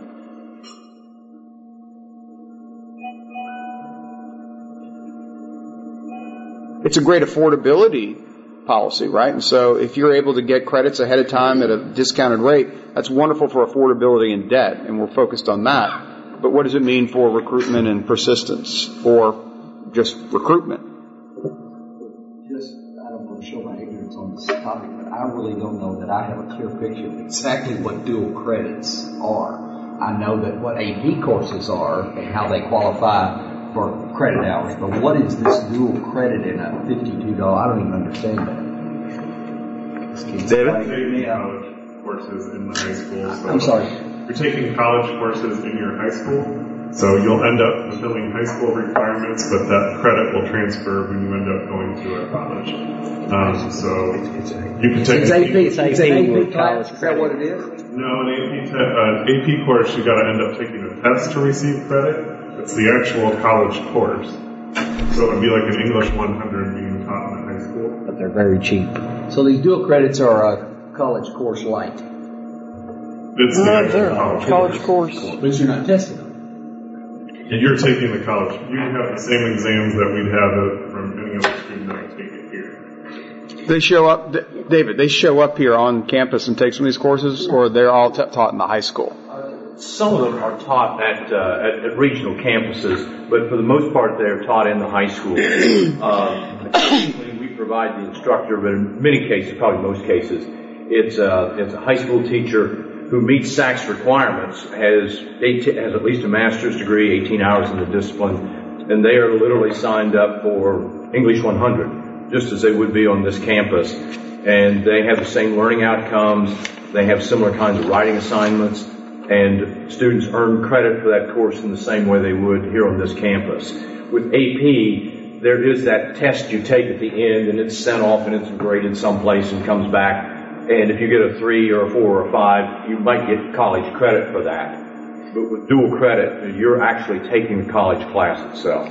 It's a great affordability policy, right? And so if you're able to get credits ahead of time at a discounted rate, that's wonderful for affordability and debt, and we're focused on that. But what does it mean for recruitment and persistence, or just recruitment? Just, I don't want to show my ignorance on this topic, but I really don't know that I have a clear picture of exactly what dual credits are. I know that what A P courses are and how they qualify for credit hours, but what is this dual credit in a fifty-two dollars? I don't even understand that. David? You're taking college courses in the high school. So I'm sorry. You're taking college courses in your high school, so you'll end up fulfilling high school requirements, but that credit will transfer when you end up going to a college. Um, so you can take it's an A P, it's A P class. Is that what it is? No, an A P, te- uh, A P course, you got to end up taking a test to receive credit. It's the actual college course. So it would be like an English one hundred being taught in a high school. But they're very cheap. So these dual credits are a college course light. It's the No, actual they're college, college course. But you're not testing them. And you're taking the college. You have the same exams that we'd have from any other student that would take it here. They show up, David, they show up here on campus and take some of these courses, or they're all t- taught in the high school? Some of them are taught at, uh, at, at regional campuses, but for the most part they're taught in the high school. Uh, occasionally we provide the instructor, but in many cases, probably most cases, it's a, it's a high school teacher who meets S A C S requirements, has, eighteen, has at least a master's degree, eighteen hours in the discipline, and they are literally signed up for English one hundred, just as they would be on this campus. And they have the same learning outcomes, they have similar kinds of writing assignments, and students earn credit for that course in the same way they would here on this campus. With A P, there is that test you take at the end, and it's sent off and it's graded someplace and comes back. And if you get a three or a four or a five, you might get college credit for that. But with dual credit, you're actually taking the college class itself.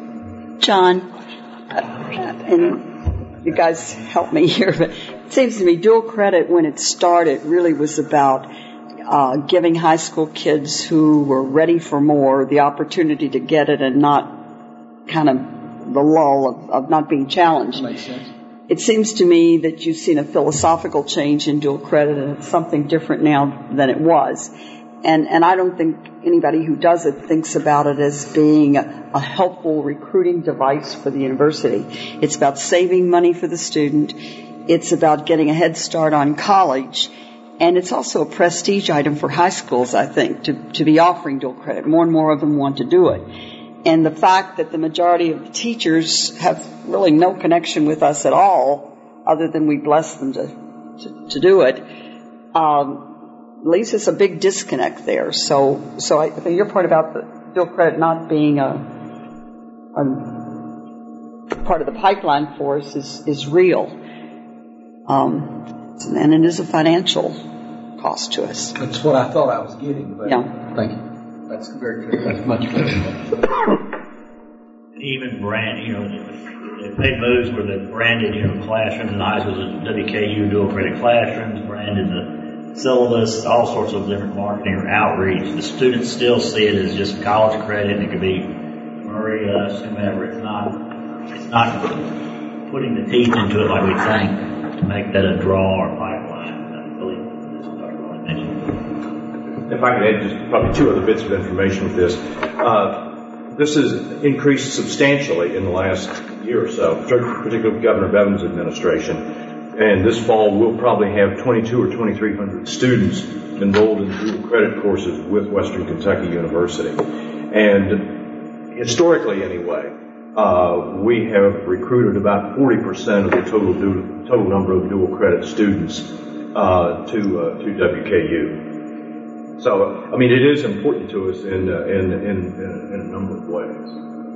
John, uh, and you guys help me here, but it seems to me dual credit, when it started, really was about Uh, giving high school kids who were ready for more the opportunity to get it and not kind of the lull of, of not being challenged. That makes sense. It seems to me that you've seen a philosophical change in dual credit, and it's something different now than it was. And, and I don't think anybody who does it thinks about it as being a, a helpful recruiting device for the university. It's about saving money for the student. It's about getting a head start on college. And it's also a prestige item for high schools, I think, to, to be offering dual credit. More and more of them want to do it. And the fact that the majority of the teachers have really no connection with us at all, other than we bless them to, to, to do it, um, leaves us a big disconnect there. So, so I think your point about the dual credit not being a, a part of the pipeline for us is, is real. Um, And it is a financial cost to us. That's what I thought I was getting, but Yeah. thank you. That's very clear. That's much clearer. Even brand, you know, they've made moves where they've branded, you know, classrooms in high schools as W K U dual credit classrooms, branded the syllabus, all sorts of different marketing or outreach. The students still see it as just college credit, and it could be Maria, whomever. It's not, it's not putting the teeth into it like we think to make that a draw or pipeline. I believe this is what Doctor Rowley mentioned. If I could add just probably two other bits of information with this. Uh, This has increased substantially in the last year or so, particularly with Governor Bevin's administration. And this fall, we'll probably have twenty-two or twenty-three hundred students enrolled in dual credit courses with Western Kentucky University. And historically, anyway, uh, we have recruited about forty percent of the total du- total number of dual credit students uh, to uh, to W K U. So, I mean, it is important to us in, uh, in, in, in, in a number of ways.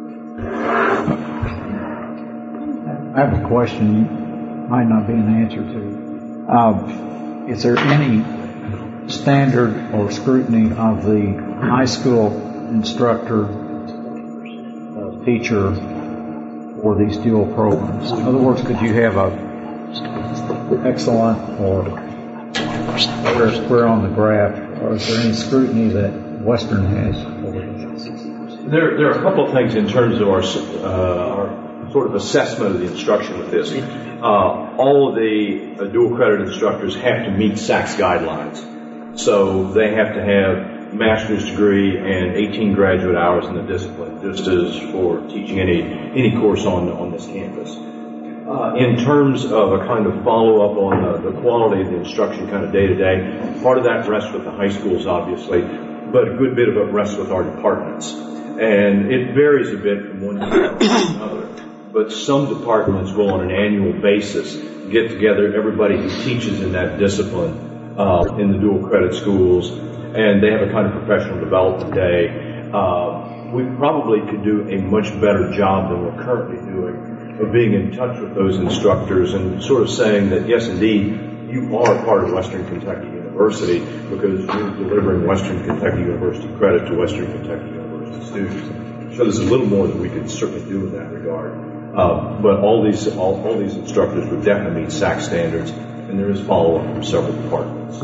I have a question you might not be an answer to. Uh, is there any standard or scrutiny of the high school instructor, uh, teacher for these dual programs? In other words, could you have a excellent or square, square on the graph? Or is there any scrutiny that Western has over this? There, there are a couple of things in terms of our, uh, our sort of assessment of the instruction with this. Uh, all of the uh, dual credit instructors have to meet S A C S guidelines. So they have to have master's degree and eighteen graduate hours in the discipline, just as for teaching any, any course on, on this campus. Uh, in terms of a kind of follow-up on uh, the quality of the instruction kind of day-to-day, part of that rests with the high schools, obviously, but a good bit of it rests with our departments. And it varies a bit from one department to another. But some departments will, on an annual basis, get together everybody who teaches in that discipline uh, in the dual credit schools, and they have a kind of professional development day. Uh, we probably could do a much better job than we're currently doing of being in touch with those instructors and sort of saying that, yes, indeed, you are part of Western Kentucky University because you're delivering Western Kentucky University credit to Western Kentucky University students. So there's a little more that we could certainly do in that regard. Uh, but all these all, all these instructors would definitely meet S A C S standards, and there is follow-up from several departments.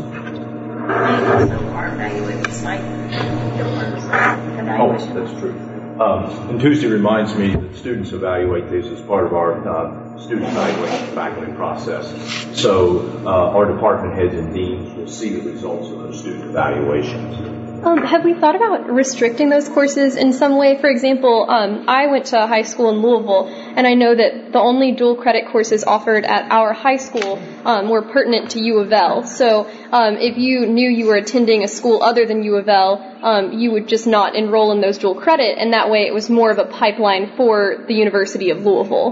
Oh, that's true. Um, and Tuesday reminds me that students evaluate these as part of our uh, student evaluation faculty process. So uh, our department heads and deans will see the results of those student evaluations. Um, have we thought about restricting those courses in some way? For example, um, I went to high school in Louisville, and I know that the only dual credit courses offered at our high school um, were pertinent to U of L. So um, if you knew you were attending a school other than U of L, um, you would just not enroll in those dual credit, and that way it was more of a pipeline for the University of Louisville.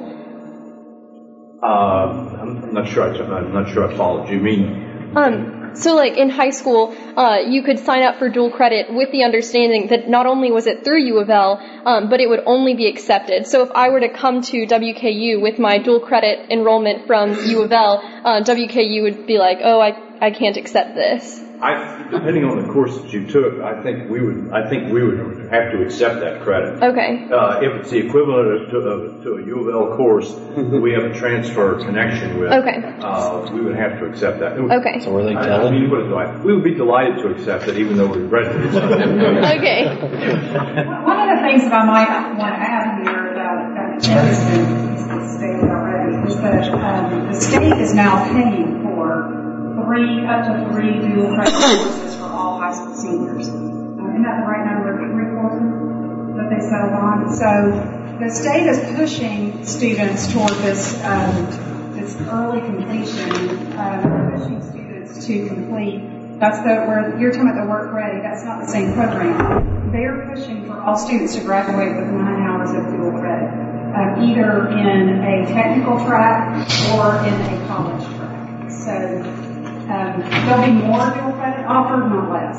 Uh, I'm not sure. I, I'm not sure I followed you. You mean? Um, So, like, in high school, uh, you could sign up for dual credit with the understanding that not only was it through U of L, um, but it would only be accepted. So if I were to come to W K U with my dual credit enrollment from U of L, uh, W K U would be like, oh, I, I can't accept this. I, depending on the course that you took, I think we would. I think we would have to accept that credit. Okay. Uh, if it's the equivalent to, of, to a U of L course that we have a transfer connection with, okay. uh, we would have to accept that. Okay. So were they telling you? We would be delighted to accept it, even though we're graduates. Okay. One of the things that I might want to add here that that has been stated already is that um, the state is now paying for three, up to three dual credit courses for all high school seniors. Um, isn't that the right number? Three courses that they settled on? So the state is pushing students toward this um, this early completion, um, pushing students to complete. That's the where you're talking about the work ready. That's not the same program. They're pushing for all students to graduate with nine hours of dual credit, um, either in a technical track or in a college track. So. Um, there'll be more dual credit offered, not less.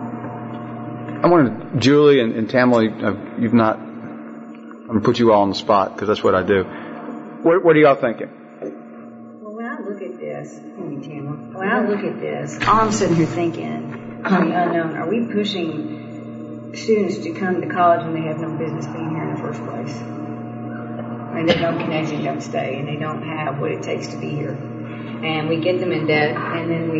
I wanted, Julie and, and Tamily, uh, you've not, I'm going to put you all on the spot because that's what I do. What, what are y'all thinking? Well, when I look at this, this, when I look at this, all I'm sitting here thinking, on the unknown, are we pushing students to come to college when they have no business being here in the first place? I mean, they don't connect and don't stay, and they don't have what it takes to be here. And we get them in debt, and then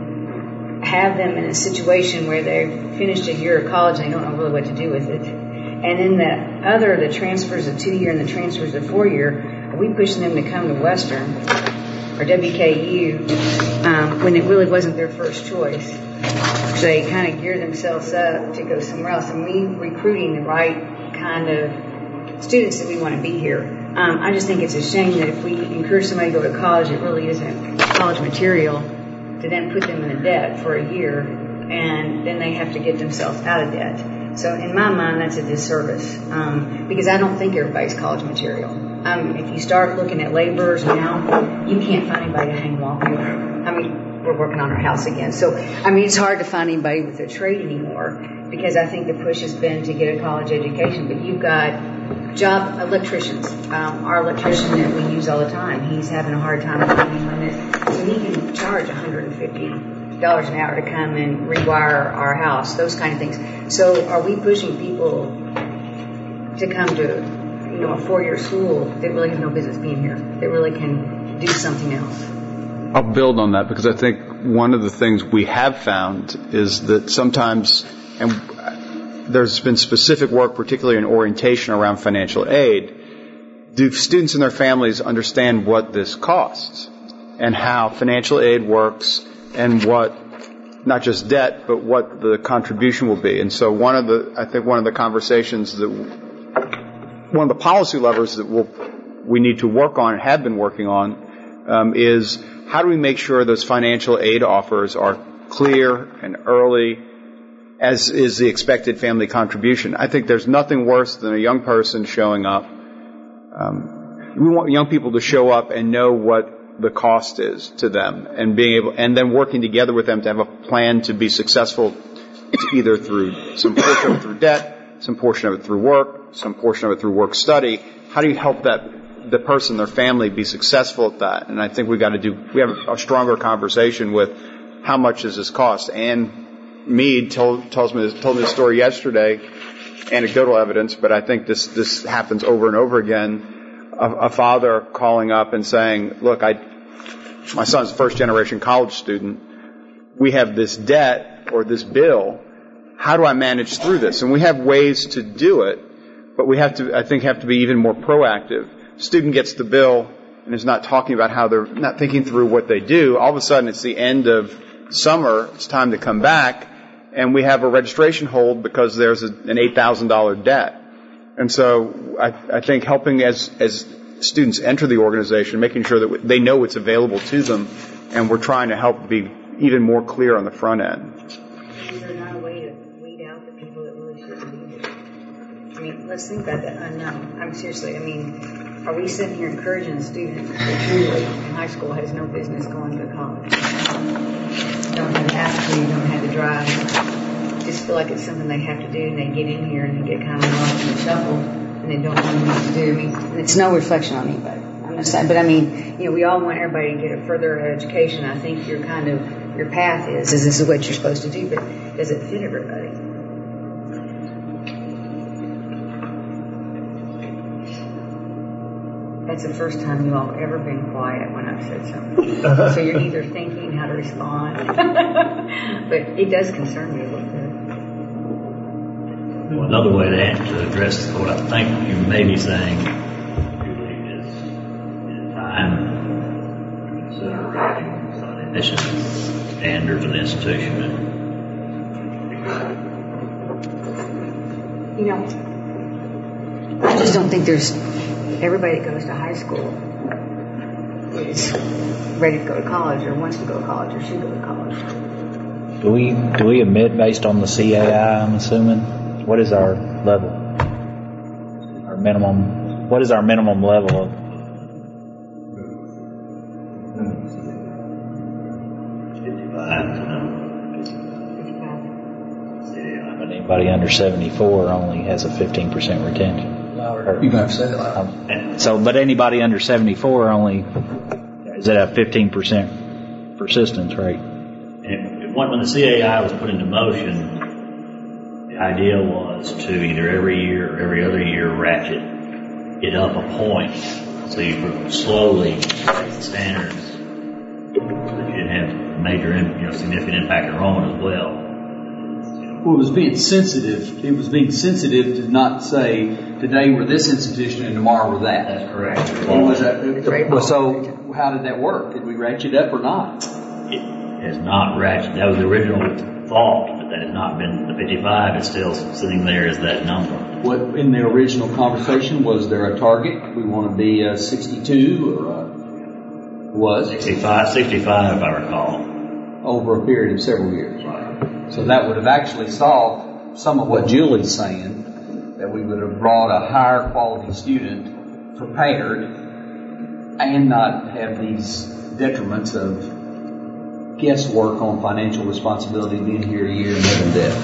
we have them in a situation where they've finished a year of college and they don't know really what to do with it. And then the other, the transfers of two-year and the transfers of four-year, are we pushing them to come to Western or W K U um, when it really wasn't their first choice? So they kind of gear themselves up to go somewhere else. And we recruiting the right kind of students that we want to be here. Um, I just think it's a shame that if we encourage somebody to go to college, it really isn't college material to then put them in a debt for a year, and then they have to get themselves out of debt. So in my mind, that's a disservice, um, because I don't think everybody's college material. Um, if you start looking at laborers now, you can't find anybody to hang wall with. I mean, we're working on our house again. So, I mean, it's hard to find anybody with a trade anymore, because I think the push has been to get a college education. But you've got job electricians. Um, our electrician that we use all the time, he's having a hard time finding one that, so he can charge one hundred fifty dollars an hour to come and rewire our house, those kind of things. So are we pushing people to come to, you know, a four-year school that really have no business being here, that really can do something else? I'll build on that, because I think one of the things we have found is that sometimes, and there's been specific work, particularly in orientation around financial aid, do students and their families understand what this costs and how financial aid works and what, not just debt, but what the contribution will be. And so one of the, I think one of the conversations that, one of the policy levers that we'll, we need to work on and have been working on um, is how do we make sure those financial aid offers are clear and early, as is the expected family contribution. I think there's nothing worse than a young person showing up. Um, we want young people to show up and know what the cost is to them, and being able, and then working together with them to have a plan to be successful, either through some portion of it through debt, some portion of it through work, some portion of it through work study. How do you help that the person, their family, be successful at that? And I think we've got to do. We have a stronger conversation with how much does this cost. Ann Mead told tells me told me the story yesterday, anecdotal evidence, but I think this this happens over and over again. A, a father calling up and saying, "Look, I, my son's a first-generation college student. We have this debt or this bill. How do I manage through this?" And we have ways to do it, but we have to, I think, have to be even more proactive. Student gets the bill and is not talking about how they're not thinking through what they do. All of a sudden, it's the end of summer. It's time to come back, and we have a registration hold because there's a, an eight thousand dollars debt. And so I, I think helping as, as students enter the organization, making sure that they know what's available to them, and we're trying to help be even more clear on the front end. Is there not a way to weed out the people that really shouldn't be here? I mean, let's think about that unknown. I'm seriously, I mean, are we sitting here encouraging a student that truly in high school has no business going to college? Don't have the aptitude, don't have the drive. Just feel like it's something they have to do, and they get in here and they get kind of lost in the shuffle, and they don't know what to do. I mean, it's no reflection on anybody. I'm just saying, but I mean, you know, we all want everybody to get a further education. I think your kind of your path is is this is what you're supposed to do, but does it fit everybody? That's the first time you all have ever been quiet when I've said something. So you're either thinking how to respond, but it does concern me a little bit. Well, another way to, to address what I think you may be saying is, is time to consider rating some admission standards of the institution. You know, I just don't think there's everybody that goes to high school is ready to go to college or wants to go to college or should go to college. Do we do we admit based on the C A I, I'm assuming? What is our level? Our minimum, what is our minimum level of? But anybody under seventy-four only has a fifteen percent retention. You're going to have to say that loud. Um, so, but anybody under seventy-four only is at a fifteen percent persistence rate. And it, when the C A I was put into motion, the idea was to either every year or every other year ratchet it up a point, so you could slowly raise the standards, so that you didn't have major, you know, significant impact on enrollment as well. Well, it was being sensitive. It was being sensitive to not say today we're this institution and tomorrow we're that. That's correct. It was a, well, so how did that work? Did we ratchet up or not? It has not ratcheted. That was the original thought, but that has not been the fifty-five. It's still sitting there as that number. What in the original conversation was there a target? We want to be a sixty-two or a, was sixty-five, sixty-five, if I recall, over a period of several years. Right. So that would have actually solved some of what Julie's saying, that we would have brought a higher quality student prepared and not have these detriments of guesswork on financial responsibility being here a year and then death.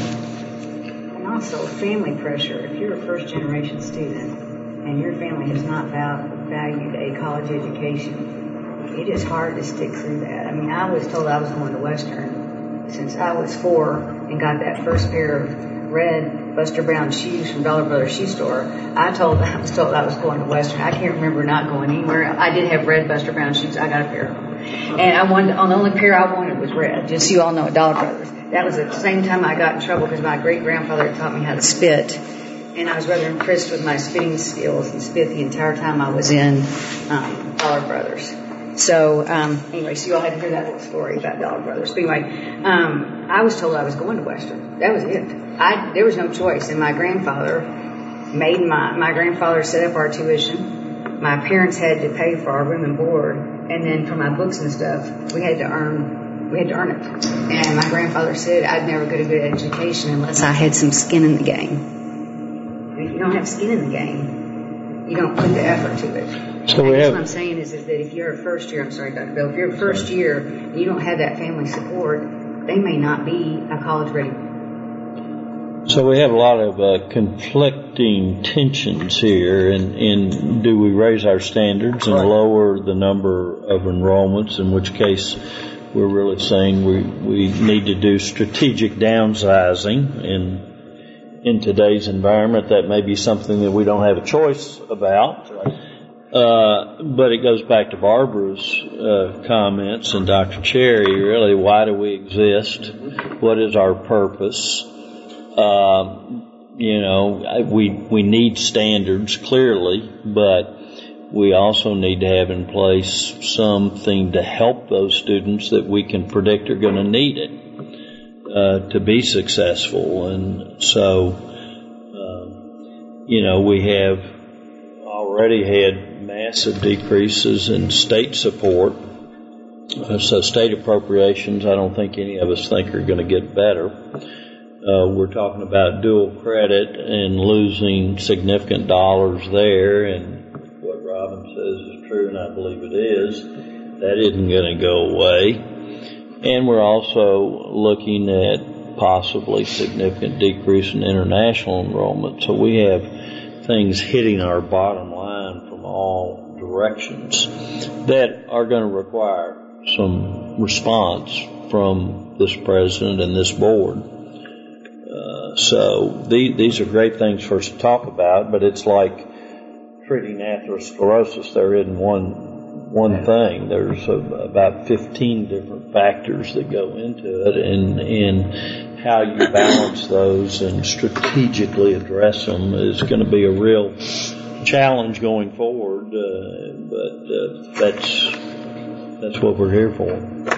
And also family pressure. If you're a first generation student and your family has not valued a college education, it is hard to stick through that. I mean, I was told I was going to Western since I was four and got that first pair of red Buster Brown shoes from Dollar Brothers shoe store. I told I was told I was going to Western. I can't remember not going anywhere. I did have red Buster Brown shoes. I got a pair of them. And I wanted, on the only pair I wanted was red, just so you all know, at Dollar Brothers. That was at the same time I got in trouble because my great-grandfather taught me how to spit. And I was rather impressed with my spitting skills and spit the entire time I was in um, Dollar Brothers. So, um, anyway, so you all had to hear that little story about Dollar Brothers. But anyway, um, I was told I was going to Western. That was it. I, there was no choice. And my grandfather made my, my grandfather set up our tuition. My parents had to pay for our room and board. And then for my books and stuff, we had to earn, we had to earn it. And my grandfather said I'd never get a good education unless I had some skin in the game. And if you don't have skin in the game, you don't put the effort to it. So we have, have, what I'm saying is, is that if you're a first year, I'm sorry, Doctor Bill, if you're a first year and you don't have that family support, they may not be a college ready. so we have a lot of uh, conflicting tensions here, and, and do we raise our standards and right. lower the number of enrollments, in which case we're really saying we, we need to do strategic downsizing, and in today's environment that may be something that we don't have a choice about. Uh, but it goes back to Barbara's uh, comments and Doctor Cherry, really, why do we exist? What is our purpose? Um, you know, we we need standards, clearly, but we also need to have in place something to help those students that we can predict are going to need it uh, to be successful. And so, um, you know, we have already had massive decreases in state support. Uh, so state appropriations, I don't think any of us think are going to get better. Uh, we're talking about dual credit and losing significant dollars there, and what Robin says is true, and I believe it is. That isn't going to go away. And we're also looking at possibly significant decrease in international enrollment. So we have things hitting our bottom line from all directions that are going to require some response from this president and this board. Uh, so the, these are great things for us to talk about, but it's like treating atherosclerosis. There isn't one one thing. There's a, about fifteen different factors that go into it, and, and how you balance those and strategically address them is going to be a real challenge going forward. Uh, but uh, that's that's what we're here for.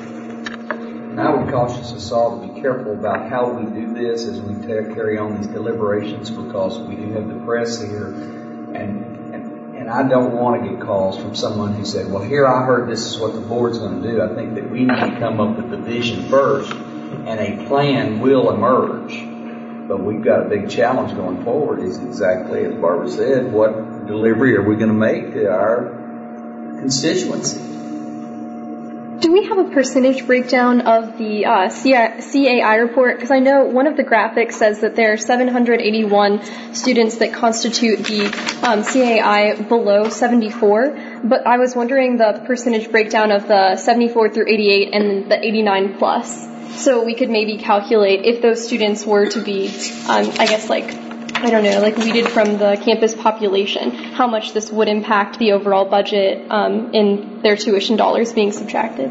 And I would caution us all to be careful about how we do this as we t- carry on these deliberations, because we do have the press here, and. And I don't want to get calls from someone who said, well, here I heard this is what the board's going to do. I think that we need to come up with the vision first, and a plan will emerge. But we've got a big challenge going forward, is exactly as Barbara said, what delivery are we going to make to our constituency? do we have a percentage breakdown of the uh, C A I report? Because I know one of the graphics says that there are seven hundred eighty-one students that constitute the um, C A I below seventy-four, but I was wondering the percentage breakdown of the seventy-four through eighty-eight and the eighty-nine plus. So we could maybe calculate if those students were to be, um, I guess, like, I don't know, like weeded from the campus population, how much this would impact the overall budget um, in their tuition dollars being subtracted.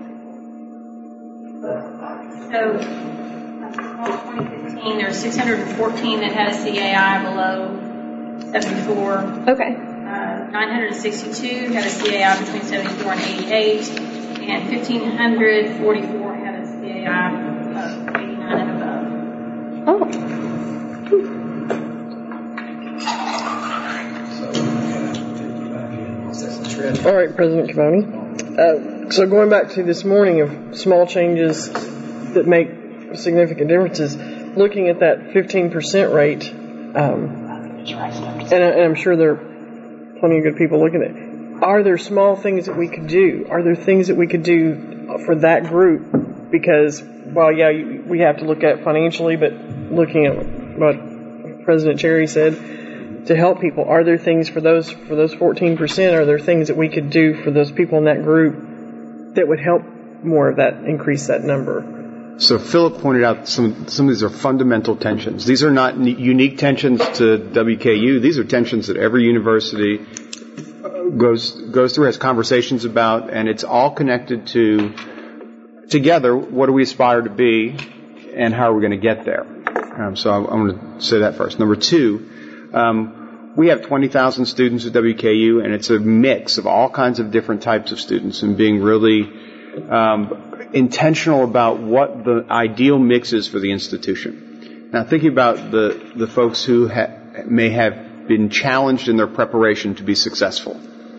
So, uh, twenty fifteen, there were six hundred fourteen that had a C A I below seventy-four. Okay. Uh, nine hundred sixty-two had a C A I between seventy-four and eighty-eight, and fifteen forty-four had a C A I of eighty-nine and above. Oh. All right, President Cavoni. Uh, so going back to this morning of small changes that make significant differences, looking at that fifteen percent rate, um, and, and I'm sure there are plenty of good people looking at it. Are there small things that we could do? Are there things that we could do for that group? Because, well, yeah, we have to look at financially, but looking at what President Cherry said, to help people, are there things for those for those fourteen percent? Are there things that we could do for those people in that group that would help more of that, increase that number? So Philip pointed out some some of these are fundamental tensions. These are not unique tensions to W K U. These are tensions that every university goes goes through, has conversations about, and it's all connected to, together, what do we aspire to be and how are we going to get there? Um, so I, I'm going to say that first. Number two, Um, we have twenty thousand students at W K U, and it's a mix of all kinds of different types of students, and being really um, intentional about what the ideal mix is for the institution. Now, thinking about the, the folks who ha- may have been challenged in their preparation to be successful.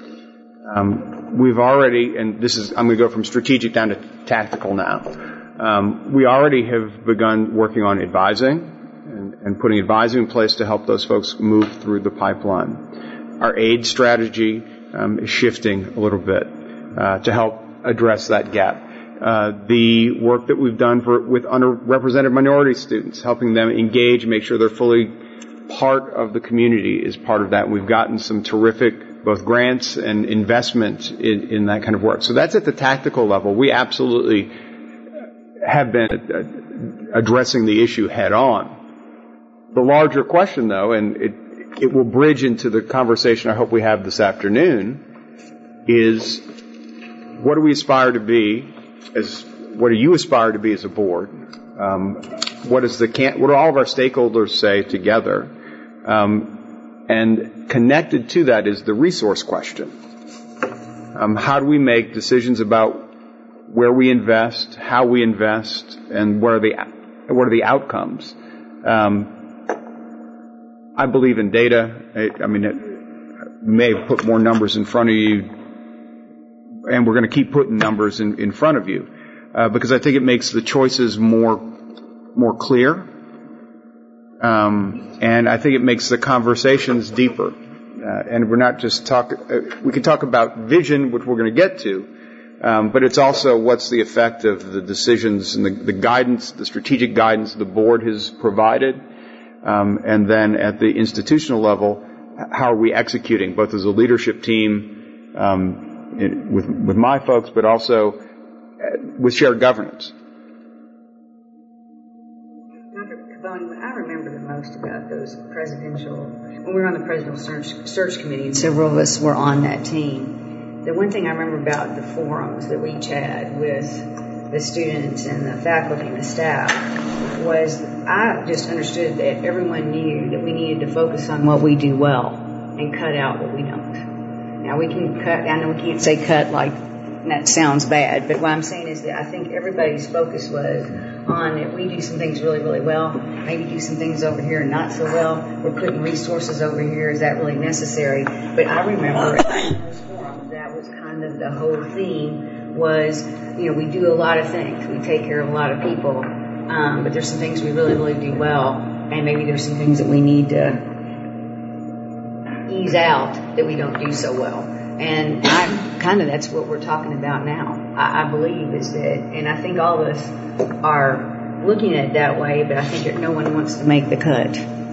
Um, we've already, and this is, I'm going to go from strategic down to tactical now. Um, we already have begun working on advising, And, and putting advising in place to help those folks move through the pipeline. Our aid strategy um, is shifting a little bit uh, to help address that gap. Uh, the work that we've done for with underrepresented minority students, helping them engage, make sure they're fully part of the community, is part of that. And we've gotten some terrific both grants and investment in, in that kind of work. So that's at the tactical level. We absolutely have been addressing the issue head on. The larger question, though, and it, it will bridge into the conversation I hope we have this afternoon, is what do we aspire to be as, what do you aspire to be as a board? Um, what is the can, what do all of our stakeholders say together? Um, and connected to that is the resource question. Um, how do we make decisions about where we invest, how we invest, and what are the what are the outcomes? Um, I believe in data. I, I mean, it may have put more numbers in front of you, and we're going to keep putting numbers in, in front of you, uh, because I think it makes the choices more more clear, um, and I think it makes the conversations deeper. Uh, and we're not just talk. Uh, we can talk about vision, which we're going to get to, um, but it's also what's the effect of the decisions and the, the guidance, the strategic guidance the board has provided. Um, and then at the institutional level, how are we executing, both as a leadership team um, in, with, with my folks, but also with shared governance? Doctor Cavoni, what I remember the most about those presidential, when we were on the presidential search, search committee, and several of us were on that team, the one thing I remember about the forums that we each had with the students and the faculty and the staff was I just understood that everyone knew that we needed to focus on what we do well and cut out what we don't. Now we can cut, I know we can't say cut like that sounds bad, but what I'm saying is that I think everybody's focus was on that we do some things really, really well, maybe do some things over here not so well, we're putting resources over here, is that really necessary? But I remember in those forums that was kind of the whole theme was, you know, we do a lot of things, we take care of a lot of people, Um, but there's some things we really, really do well, and maybe there's some things that we need to ease out that we don't do so well. And I kind of, that's what we're talking about now. I, I believe, is that, and I think all of us are looking at it that way, but I think that no one wants to make the cut.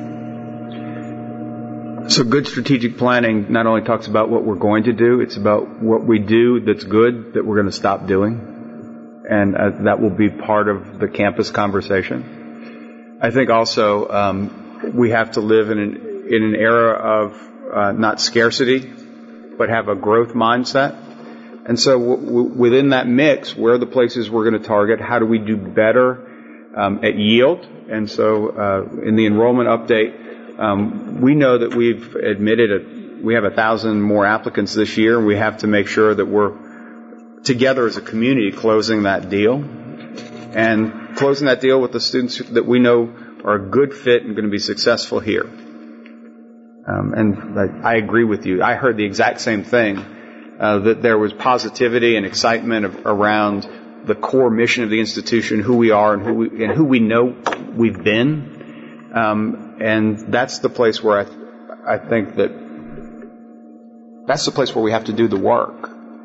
So good strategic planning not only talks about what we're going to do, it's about what we do that's good that we're going to stop doing. And uh, that will be part of the campus conversation. I think also um, we have to live in an, in an era of uh, not scarcity, but have a growth mindset. And so w- w- within that mix, where are the places we're going to target? How do we do better um, at yield? And so uh, in the enrollment update, Um, we know that we've admitted a, we have a thousand more applicants this year, and we have to make sure that we're together as a community closing that deal and closing that deal with the students that we know are a good fit and going to be successful here. Um, and I, I agree with you. I heard the exact same thing, uh, that there was positivity and excitement of, around the core mission of the institution, who we are and who we, and who we know we've been. Um, and that's the place where I, th- I think that that's the place where we have to do the work.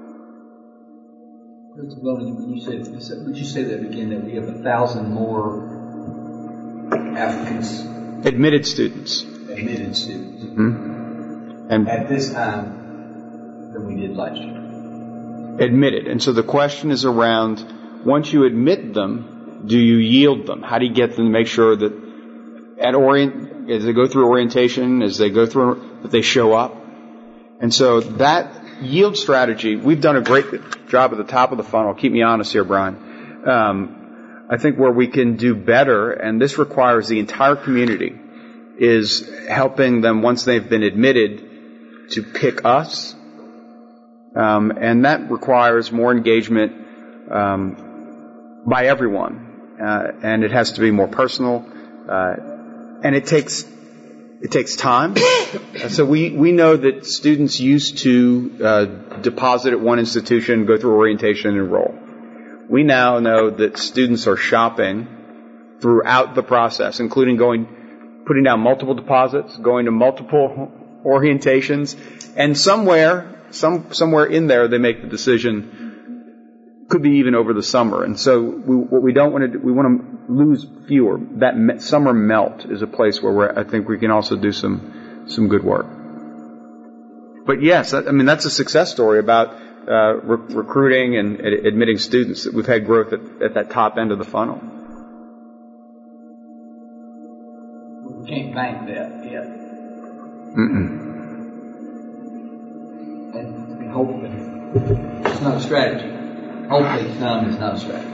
Mister Boney, when you said, would you say that again, that we have a thousand more applicants? Admitted students. Admitted students. Mm-hmm. And at this time than we did last year. Admitted. And so the question is around, once you admit them, do you yield them? How do you get them to make sure that at orient, as they go through orientation, as they go through, that they show up? And so that yield strategy, we've done a great job at the top of the funnel. Keep me honest here, Brian. Um, I think where we can do better, and this requires the entire community, is helping them once they've been admitted to pick us. Um, and that requires more engagement um, by everyone. Uh, and it has to be more personal. Uh, And it takes it takes time. So we, we know that students used to uh, deposit at one institution, go through orientation, and enroll. We now know that students are shopping throughout the process, including going, putting down multiple deposits, going to multiple orientations, and somewhere, some somewhere in there, they make the decision. Could be even over the summer. And so we, what we don't want to do, we want to lose fewer. That me, summer melt is a place where we're, I think we can also do some some good work. But yes, I mean, that's a success story about uh, re- recruiting and ad- admitting students. That we've had growth at, at that top end of the funnel. We can't bank that yet. Mm-mm. And we hope that it's not a strategy. Hopefully some is not a strategy.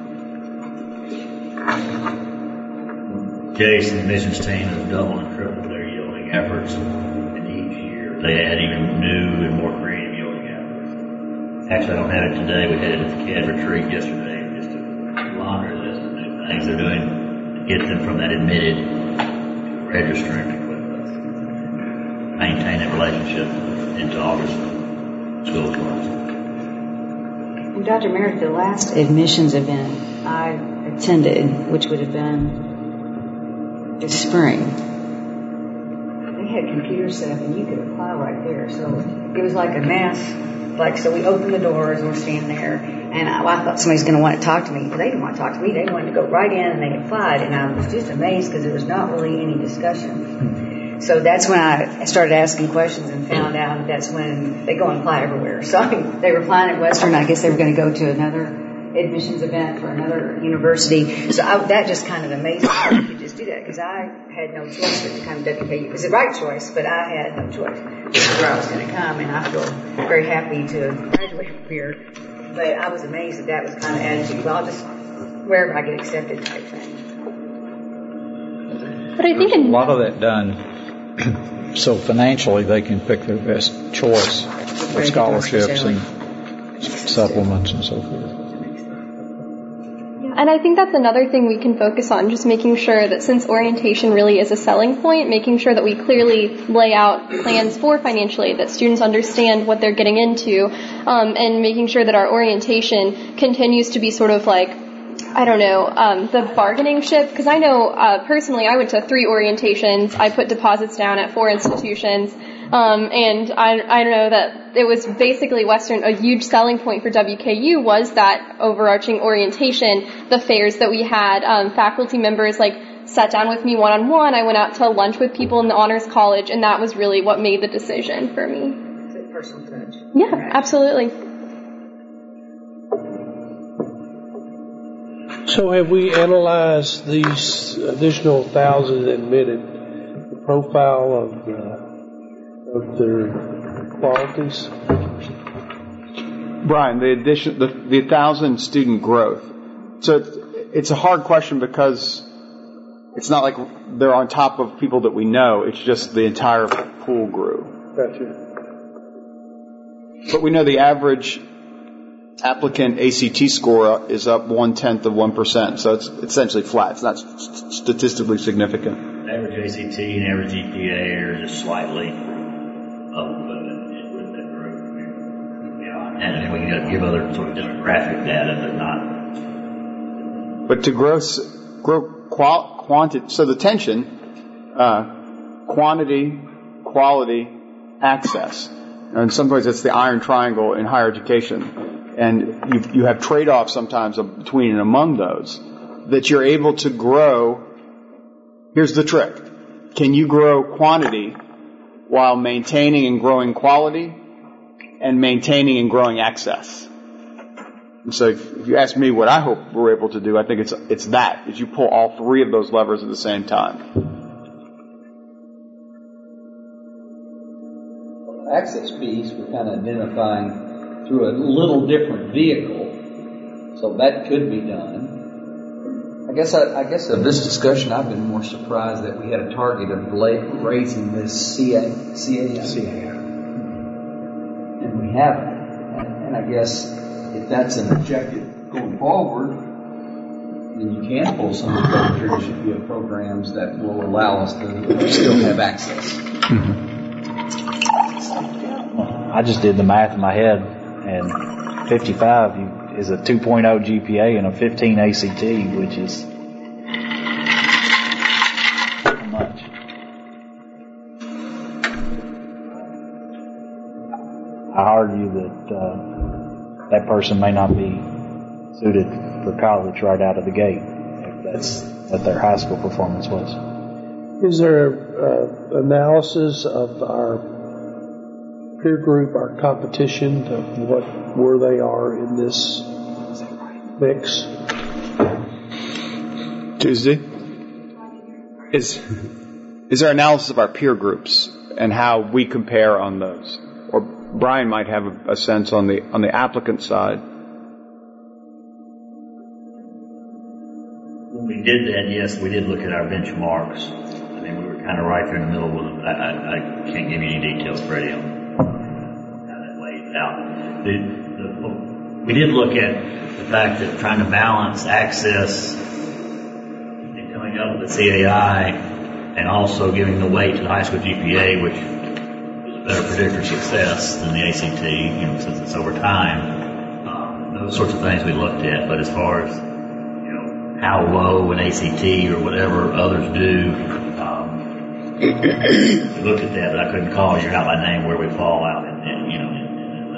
Jason, the missions team has doubled and tripled their yielding efforts, and each year they add even new and more creative yielding efforts. Actually, I don't have it today. We had it at the C A D retreat yesterday, just a laundry list of new things they're doing to get them from that admitted to registering with us. Maintain that relationship into August school clubs. And Doctor Meredith, the last admissions event I attended, which would have been this spring, they had computers set up and you could apply right there. So it was like a mass, like, so we opened the doors and we're standing there, and I, well, I thought somebody's going to want to talk to me. But they didn't want to talk to me. They wanted to go right in and they applied, and I was just amazed because there was not really any discussion. So that's when I started asking questions and found out that's when they go and apply everywhere. So I mean, they were applying at Western. I guess they were going to go to another admissions event for another university. So I, that just kind of amazed me that you could just do that, because I had no choice but to come to W K U. It was the right choice, but I had no choice. This is where I was going to come, and I feel very happy to graduate from here. But I was amazed that that was kind of attitude. Well, I'll just, wherever I get accepted type thing. But I think in a lot of that done so financially they can pick their best choice of scholarships and supplements and so forth. And I think that's another thing we can focus on, just making sure that since orientation really is a selling point, making sure that we clearly lay out plans for financial aid, that students understand what they're getting into, um, and making sure that our orientation continues to be sort of like, I don't know, um, the bargaining chip. Because I know uh, personally I went to three orientations. I put deposits down at four institutions. Um, and I, I know that it was basically Western, a huge selling point for W K U was that overarching orientation, the fairs that we had, um, faculty members like sat down with me one-on-one. I went out to lunch with people in the Honors College, and that was really what made the decision for me. It's a personal touch. Yeah, absolutely. So have we analyzed these additional thousand admitted, the profile of, uh, of their qualities? Brian, the addition, the, the thousand student growth. So it's, it's a hard question because it's not like they're on top of people that we know. It's just the entire pool grew. Gotcha. But we know the average applicant A C T score is up one tenth of one percent, so it's essentially flat. It's not st- statistically significant. Average A C T and average G P A are just slightly up with that group. Yeah, and then we can give other sort of demographic data, but not. But to grow, grow qual- quantity, so the tension, uh, quantity, quality, access. And in some ways, it's the iron triangle in higher education. And you, you have trade-offs sometimes between and among those, that you're able to grow. Here's the trick. Can you grow quantity while maintaining and growing quality and maintaining and growing access? And so if, if you ask me what I hope we're able to do, I think it's it's that, is you pull all three of those levers at the same time. Access piece, we're kind of identifying through a little different vehicle, so that could be done. I guess I, I guess of this discussion, I've been more surprised that we had a target of raising this C A C A I, and we haven't. And, and I guess if that's an objective going forward, then you can pull some of the leadership programs that will allow us to still have access. Mm-hmm. I just did the math in my head, and fifty-five is a two point oh G P A and a fifteen A C T, which is much. I argue that uh, that person may not be suited for college right out of the gate, if that's what their high school performance was. Is there uh, analysis of our peer group, our competition, of what where they are in this mix? Tuesday? Is is there analysis of our peer groups and how we compare on those? Or Brian might have a, a sense on the on the applicant side. When we did that, yes, we did look at our benchmarks. I mean, we were kind of right there in the middle with them. I, I, I can't give you any details, Freddie, on how that laid out. The, the, we did look at the fact that trying to balance access and coming up with the C A I and also giving the weight to the high school G P A, which is a better predictor of success than the A C T, you know, since it's over time. Um, those sorts of things we looked at. But as far as how low an A C T or whatever others do. Um, we looked at that, but I couldn't call you out by name where we fall out, in, in, you know, in, in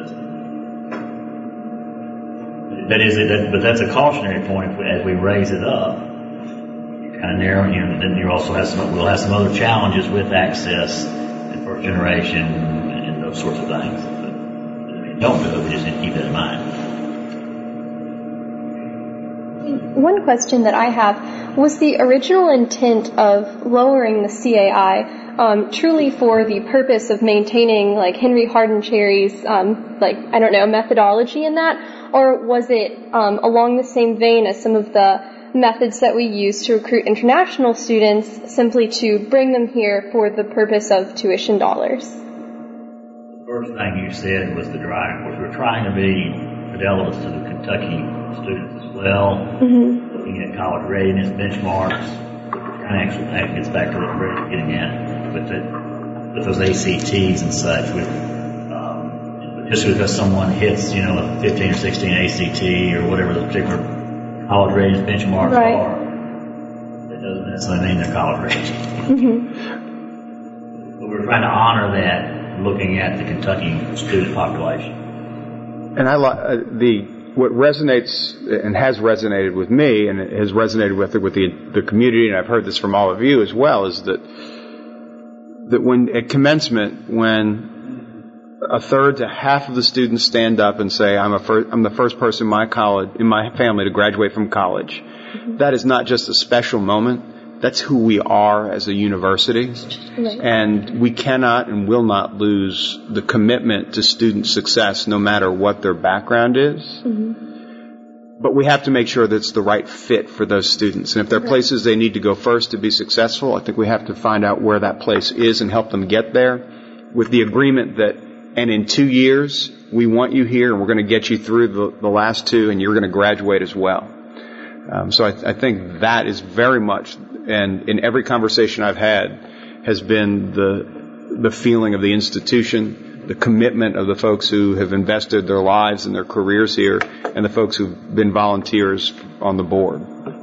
listing. That is, that, but that's a cautionary point. If we, as we raise it up, you kind of narrow. You know, then you also have some. We'll have some other challenges with access and first generation and, and those sorts of things. But, I mean, don't do it. We just need to keep that in mind. One question that I have, was the original intent of lowering the C A I um, truly for the purpose of maintaining like Henry Hardin Cherry's um, like I don't know methodology in that, or was it um, along the same vein as some of the methods that we use to recruit international students, simply to bring them here for the purpose of tuition dollars? The first thing you said was the driving force. We're trying to be fidelity to the Kentucky students as well, mm-hmm. looking at college readiness benchmarks, kind of actually that gets back to what Fred's getting at, with the, with those A C Ts and such. With um, just because someone hits, you know, a fifteen or sixteen A C T or whatever the particular college readiness benchmarks right. are, that doesn't necessarily mean they're college ready. Mm-hmm. But we're trying to honor that looking at the Kentucky student population. And I li- uh, the what resonates and has resonated with me, and it has resonated with with the the community, and I've heard this from all of you as well, is that that when at commencement, when a third to half of the students stand up and say, "I'm a fir- I'm the first person in my college in my family to graduate from college," mm-hmm. that is not just a special moment. That's who we are as a university, right. And we cannot and will not lose the commitment to student success, no matter what their background is. Mm-hmm. But we have to make sure that it's the right fit for those students. And if there are places they need to go first to be successful, I think we have to find out where that place is and help them get there, with the agreement that, and in two years, we want you here and we're going to get you through the, the last two, and you're going to graduate as well. Um, so I, I think that is very much, and in every conversation I've had, has been the the feeling of the institution, the commitment of the folks who have invested their lives and their careers here, and the folks who've been volunteers on the board.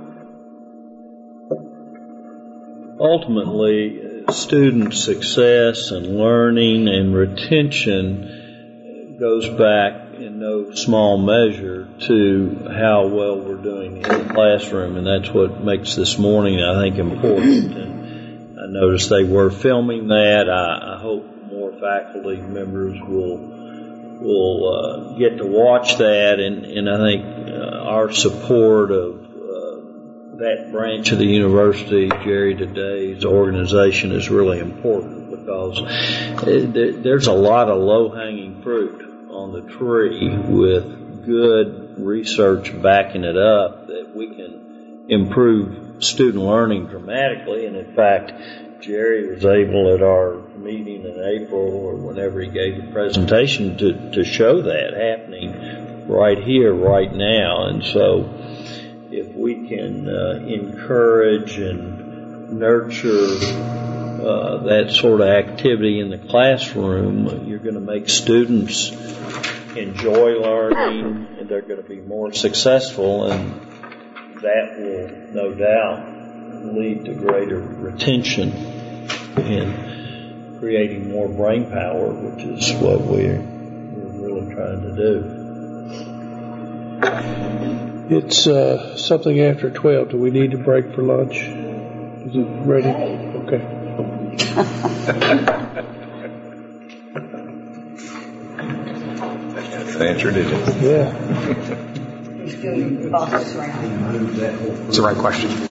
Ultimately, student success and learning and retention goes back in no small measure to how well we're doing in the classroom, and that's what makes this morning, I think, important. And I noticed they were filming that. I, I hope more faculty members will will uh, get to watch that, and, and I think uh, our support of uh, that branch of the university, Jerry Today's organization, is really important, because it, there's a lot of low-hanging fruit on the tree with good research backing it up, that we can improve student learning dramatically. And in fact, Jerry was able at our meeting in April, or whenever he gave the presentation, to, to show that happening right here, right now. And so if we can uh, encourage and nurture uh, that sort of activity in the classroom, you're going to make students enjoy learning, and they're going to be more successful, and that will no doubt lead to greater retention and creating more brain power, which is what we're, we're really trying to do. It's uh, something after twelve. Do we need to break for lunch? Is it ready? Okay. Answer, did it? Yeah. It's the right question.